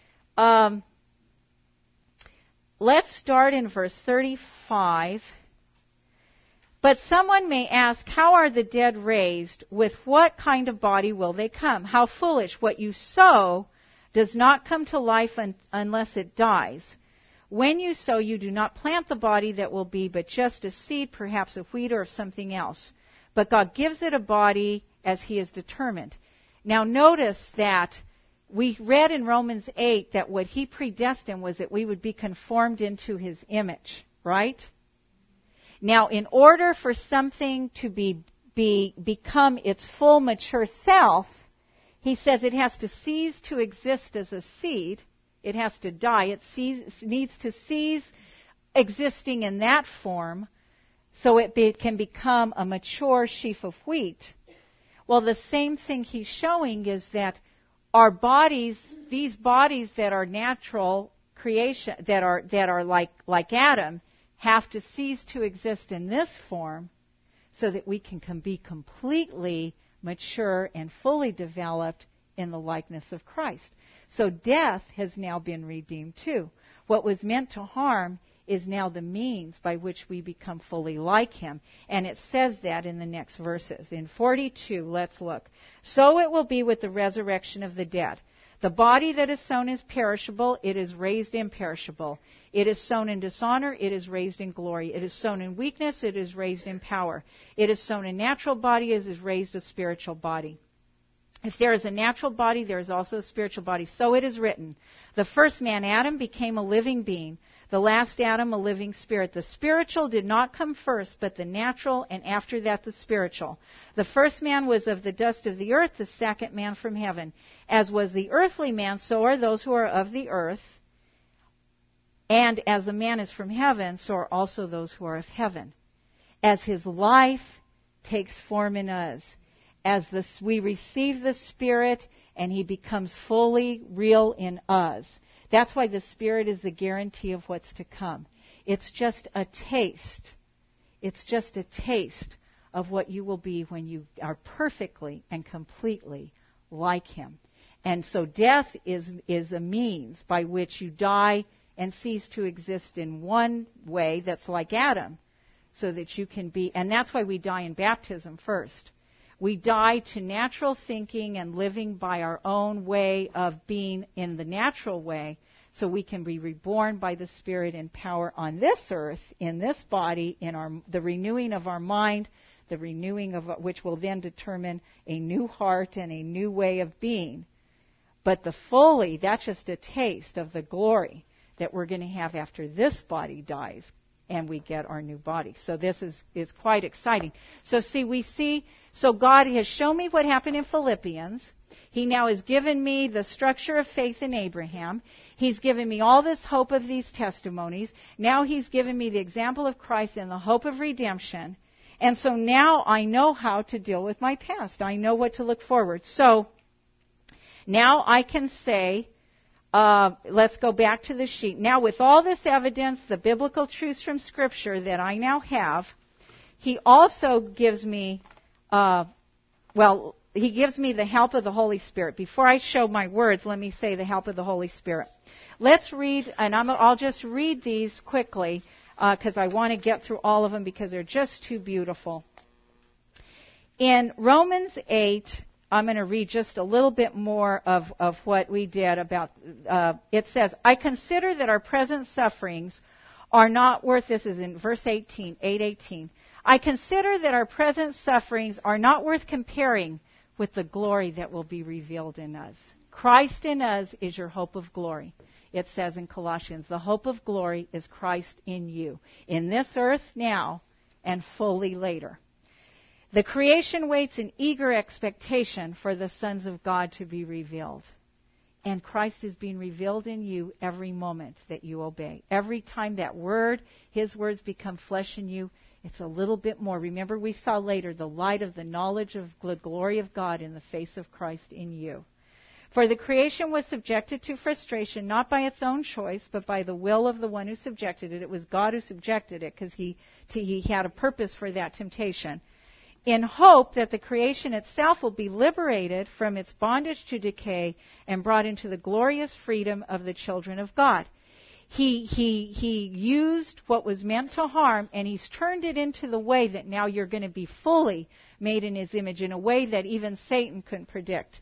S1: Let's start in verse 35. But someone may ask, how are the dead raised? With what kind of body will they come? How foolish! What you sow does not come to life unless it dies. When you sow, you do not plant the body that will be, but just a seed, perhaps of wheat or of something else. But God gives it a body as he has determined. Now notice that we read in Romans 8 that what he predestined was that we would be conformed into his image, right? Now, in order for something to become its full mature self, he says it has to cease to exist as a seed. It has to die. It needs to cease existing in that form so it can become a mature sheaf of wheat. Well, the same thing he's showing is that our bodies, these bodies that are natural creation, that are like Adam, have to cease to exist in this form so that we can be completely mature and fully developed in the likeness of Christ. So death has now been redeemed too. What was meant to harm is now the means by which we become fully like him. And it says that in the next verses. In 42, let's look. So it will be with the resurrection of the dead. The body that is sown is perishable, it is raised imperishable. It is sown in dishonor, it is raised in glory. It is sown in weakness, it is raised in power. It is sown a natural body, it is raised a spiritual body. If there is a natural body, there is also a spiritual body. So it is written, the first man, Adam, became a living being. The last Adam, a living spirit. The spiritual did not come first, but the natural, and after that the spiritual. The first man was of the dust of the earth, the second man from heaven. As was the earthly man, so are those who are of the earth. And as the man is from heaven, so are also those who are of heaven. As his life takes form in us, as we receive the Spirit and he becomes fully real in us. That's why the Spirit is the guarantee of what's to come. It's just a taste. It's just a taste of what you will be when you are perfectly and completely like him. And so death is a means by which you die and cease to exist in one way that's like Adam, so that you can be, and that's why we die in baptism first. We die to natural thinking and living by our own way of being in the natural way, so we can be reborn by the Spirit in power on this earth, in this body, in the renewing of our mind, the renewing of which will then determine a new heart and a new way of being. But that's just a taste of the glory that we're going to have after this body dies and we get our new body. So this is quite exciting. So God has shown me what happened in Philippians. He now has given me the structure of faith in Abraham. He's given me all this hope of these testimonies. Now he's given me the example of Christ and the hope of redemption. And so now I know how to deal with my past. I know what to look forward. So now I can say, let's go back to the sheet. Now, with all this evidence, the biblical truths from Scripture that I now have, he also gives me, he gives me the help of the Holy Spirit. Before I show my words, let me say the help of the Holy Spirit. Let's read, and I'll just read these quickly because I want to get through all of them because they're just too beautiful. In Romans 8, I'm going to read just a little bit more of what we did about, it says, I consider that our present sufferings are not worth, this is in verse 8:18. I consider that our present sufferings are not worth comparing with the glory that will be revealed in us. Christ in us is your hope of glory. It says in Colossians, the hope of glory is Christ in you, in this earth now and fully later. The creation waits in eager expectation for the sons of God to be revealed. And Christ is being revealed in you every moment that you obey. Every time that word, his words become flesh in you, it's a little bit more. Remember, we saw later the light of the knowledge of the glory of God in the face of Christ in you. For the creation was subjected to frustration, not by its own choice, but by the will of the one who subjected it. It was God who subjected it because he had a purpose for that temptation. In hope that the creation itself will be liberated from its bondage to decay and brought into the glorious freedom of the children of God. He used what was meant to harm, and he's turned it into the way that now you're going to be fully made in his image in a way that even Satan couldn't predict.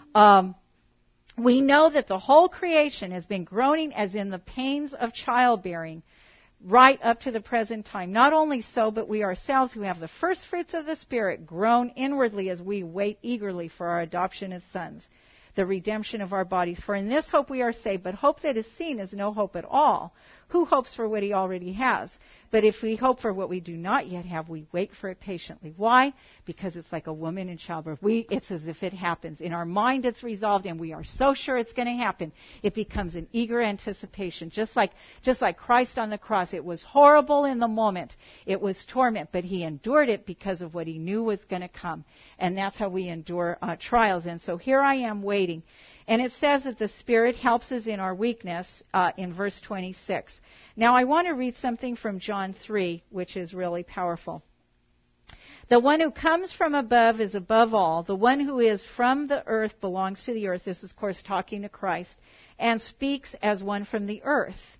S1: We know that the whole creation has been groaning as in the pains of childbearing right up to the present time. Not only so, but we ourselves who have the first fruits of the Spirit groan inwardly as we wait eagerly for our adoption as sons, the redemption of our bodies. For in this hope we are saved, but hope that is seen is no hope at all. Who hopes for what he already has? But if we hope for what we do not yet have, we wait for it patiently. Why? Because it's like a woman in childbirth. It's as if it happens. In our mind it's resolved, and we are so sure it's going to happen. It becomes an eager anticipation. Just like Christ on the cross. It was horrible in the moment. It was torment, but he endured it because of what he knew was going to come. And that's how we endure trials. And so here I am waiting. And it says that the Spirit helps us in our weakness in verse 26. Now I want to read something from John 3, which is really powerful. The one who comes from above is above all. The one who is from the earth belongs to the earth. This is, of course, talking to Christ, and speaks as one from the earth.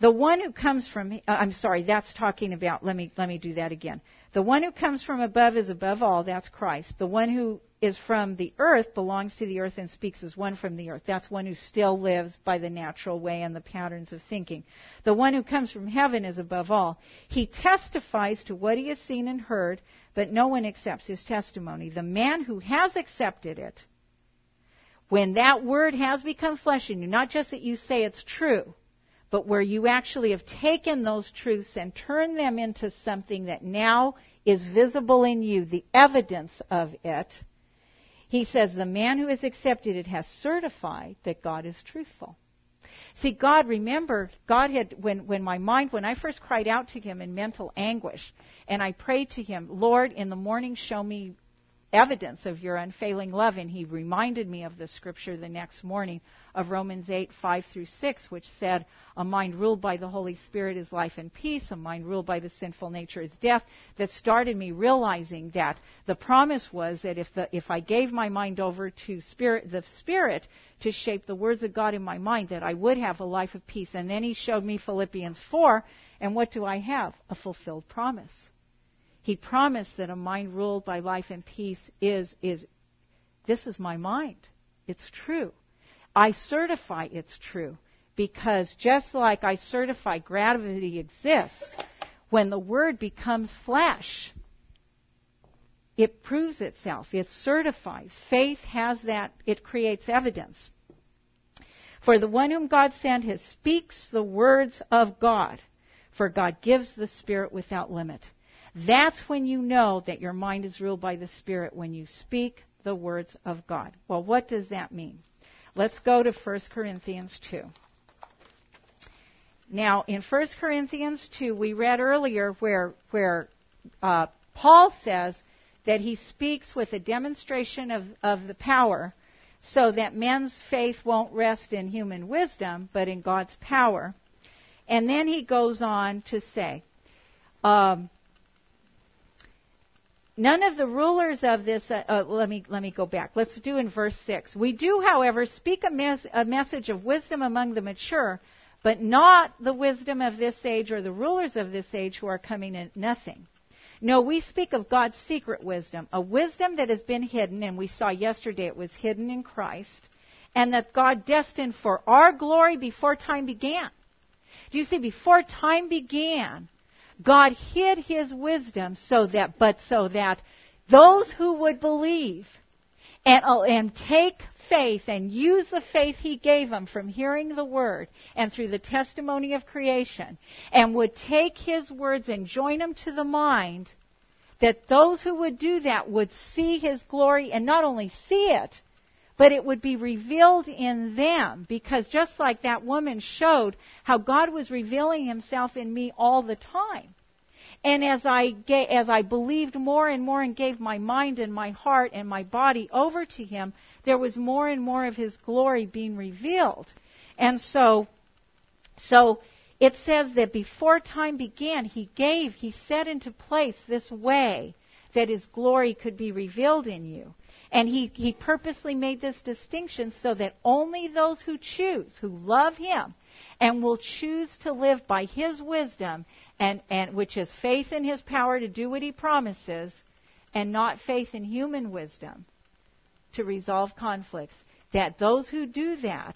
S1: The one who comes from, I'm sorry, that's talking about, let me do that again. The one who comes from above is above all, that's Christ. The one who is from the earth belongs to the earth and speaks as one from the earth. That's one who still lives by the natural way and the patterns of thinking. The one who comes from heaven is above all. He testifies to what he has seen and heard, but no one accepts his testimony. The man who has accepted it, when that word has become flesh in you, not just that you say it's true, but where you actually have taken those truths and turned them into something that now is visible in you, the evidence of it, he says the man who has accepted it has certified that God is truthful. See, God, remember, God had, when I first cried out to him in mental anguish, and I prayed to him, Lord, in the morning show me evidence of your unfailing love, and he reminded me of the scripture the next morning of Romans 8:5-6, which said, a mind ruled by the Holy Spirit is life and peace, a mind ruled by the sinful nature is death. That started me realizing that the promise was that if I gave my mind over to the Spirit to shape the words of God in my mind, that I would have a life of peace. And then he showed me Philippians 4, and what do I have? A fulfilled promise. He promised that a mind ruled by life and peace is this is my mind. It's true. I certify it's true because just like I certify gravity exists, when the Word becomes flesh, it proves itself. It certifies. Faith has that. It creates evidence. For the one whom God sent speaks the words of God, for God gives the Spirit without limit. That's when you know that your mind is ruled by the Spirit, when you speak the words of God. Well, what does that mean? Let's go to 1 Corinthians 2. Now, in 1 Corinthians 2, we read earlier where Paul says that he speaks with a demonstration of the power so that men's faith won't rest in human wisdom, but in God's power. And then he goes on to say, none of the rulers of this, let me go back. Let's do in verse 6. We do, however, speak a message of wisdom among the mature, but not the wisdom of this age or the rulers of this age who are coming at nothing. No, we speak of God's secret wisdom, a wisdom that has been hidden, and we saw yesterday it was hidden in Christ, and that God destined for our glory before time began. Do you see, before time began, God hid his wisdom so that those who would believe and take faith and use the faith he gave them from hearing the word and through the testimony of creation, and would take his words and join them to the mind, that those who would do that would see his glory, and not only see it, but it would be revealed in them, because just like that woman showed how God was revealing himself in me all the time. And as I believed more and more and gave my mind and my heart and my body over to him, there was more and more of his glory being revealed. And so it says that before time began, he set into place this way that his glory could be revealed in you. And he purposely made this distinction so that only those who choose, who love him, and will choose to live by his wisdom, and which is faith in his power to do what he promises, and not faith in human wisdom to resolve conflicts, that those who do that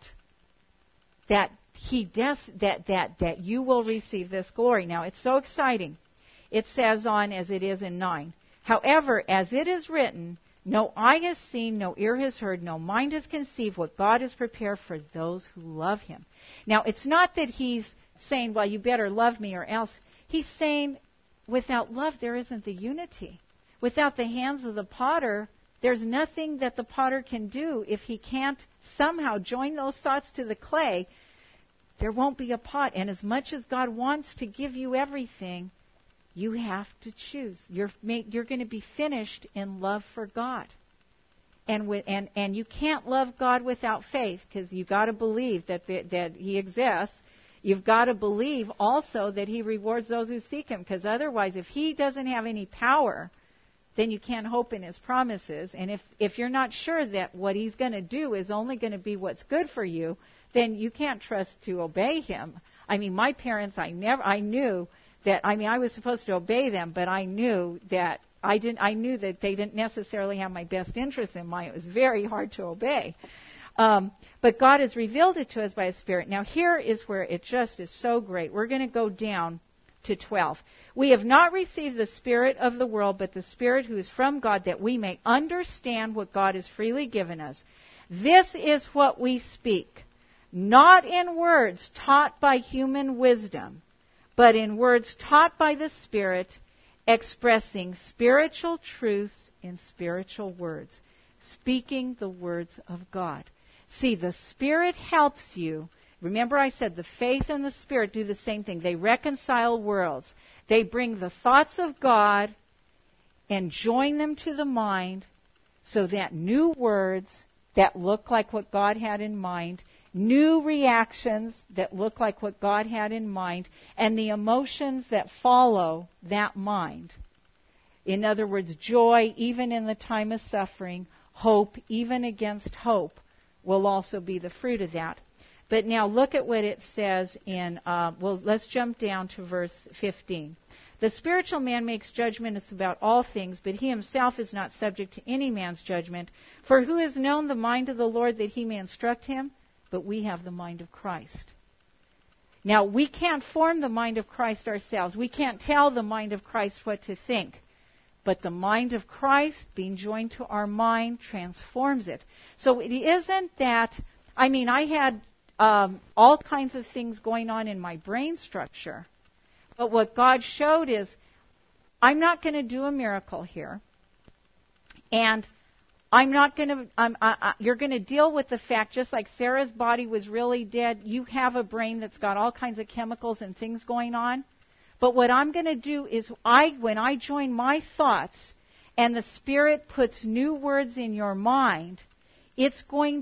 S1: you will receive this glory. Now, it's so exciting. It says on as it is in 9. However, as it is written, no eye has seen, no ear has heard, no mind has conceived what God has prepared for those who love him. Now, it's not that he's saying, well, you better love me or else. He's saying, without love, there isn't the unity. Without the hands of the potter, there's nothing that the potter can do. If he can't somehow join those thoughts to the clay, there won't be a pot. And as much as God wants to give you everything, you have to choose. You're going to be finished in love for God. And you can't love God without faith, because you've got to believe that he exists. You've got to believe also that he rewards those who seek him, because otherwise, if he doesn't have any power, then you can't hope in his promises. And if you're not sure that what he's going to do is only going to be what's good for you, then you can't trust to obey him. I mean, my parents, I knew that, I mean, I was supposed to obey them, but I knew that I knew that they didn't necessarily have my best interest in mind. It was very hard to obey. But God has revealed it to us by His Spirit. Now, here is where it just is so great. We're going to go down to 12. We have not received the spirit of the world, but the Spirit who is from God, that we may understand what God has freely given us. This is what we speak, not in words taught by human wisdom, but in words taught by the Spirit, expressing spiritual truths in spiritual words, speaking the words of God. See, the Spirit helps you. Remember I said the faith and the Spirit do the same thing. They reconcile worlds. They bring the thoughts of God and join them to the mind so that new words that look like what God had in mind, new reactions that look like what God had in mind, and the emotions that follow that mind. In other words, joy even in the time of suffering, hope even against hope will also be the fruit of that. But now look at what it says in, let's jump down to verse 15. The spiritual man makes judgments about all things, but he himself is not subject to any man's judgment. For who has known the mind of the Lord that he may instruct him? But we have the mind of Christ. Now, we can't form the mind of Christ ourselves. We can't tell the mind of Christ what to think. But the mind of Christ, being joined to our mind, transforms it. So it isn't that, I mean, I had all kinds of things going on in my brain structure. But what God showed is, I'm not going to do a miracle here. And I'm not going to, you're going to deal with the fact, just like Sarah's body was really dead, you have a brain that's got all kinds of chemicals and things going on. But what I'm going to do is, when I join my thoughts and the Spirit puts new words in your mind, it's going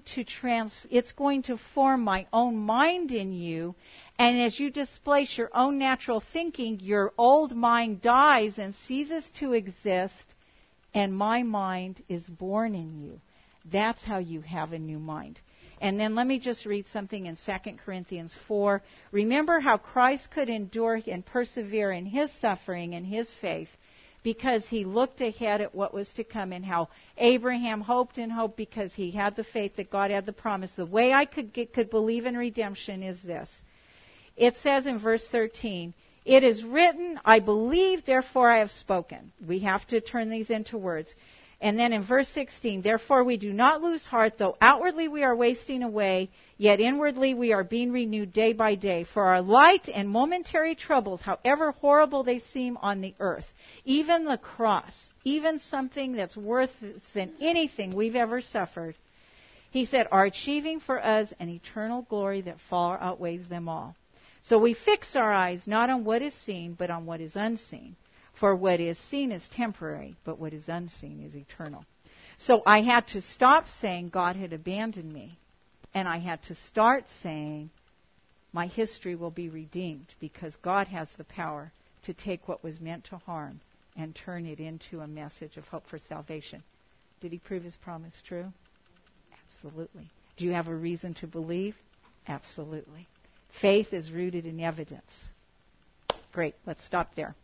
S1: to form my own mind in you. And as you displace your own natural thinking, your old mind dies and ceases to exist, and my mind is born in you. That's how you have a new mind. And then let me just read something in 2 Corinthians 4. Remember how Christ could endure and persevere in His suffering and His faith, because He looked ahead at what was to come, and how Abraham hoped and hoped because he had the faith that God had the promise. The way I could believe in redemption is this. It says in verse 13, it is written, I believe, therefore I have spoken. We have to turn these into words. And then in verse 16, therefore we do not lose heart, though outwardly we are wasting away, yet inwardly we are being renewed day by day. For our light and momentary troubles, however horrible they seem on the earth, even the cross, even something that's worse than anything we've ever suffered, he said, are achieving for us an eternal glory that far outweighs them all. So we fix our eyes not on what is seen, but on what is unseen. For what is seen is temporary, but what is unseen is eternal. So I had to stop saying God had abandoned me. And I had to start saying my history will be redeemed, because God has the power to take what was meant to harm and turn it into a message of hope for salvation. Did He prove His promise true? Absolutely. Do you have a reason to believe? Absolutely. Faith is rooted in evidence. Great. Let's stop there.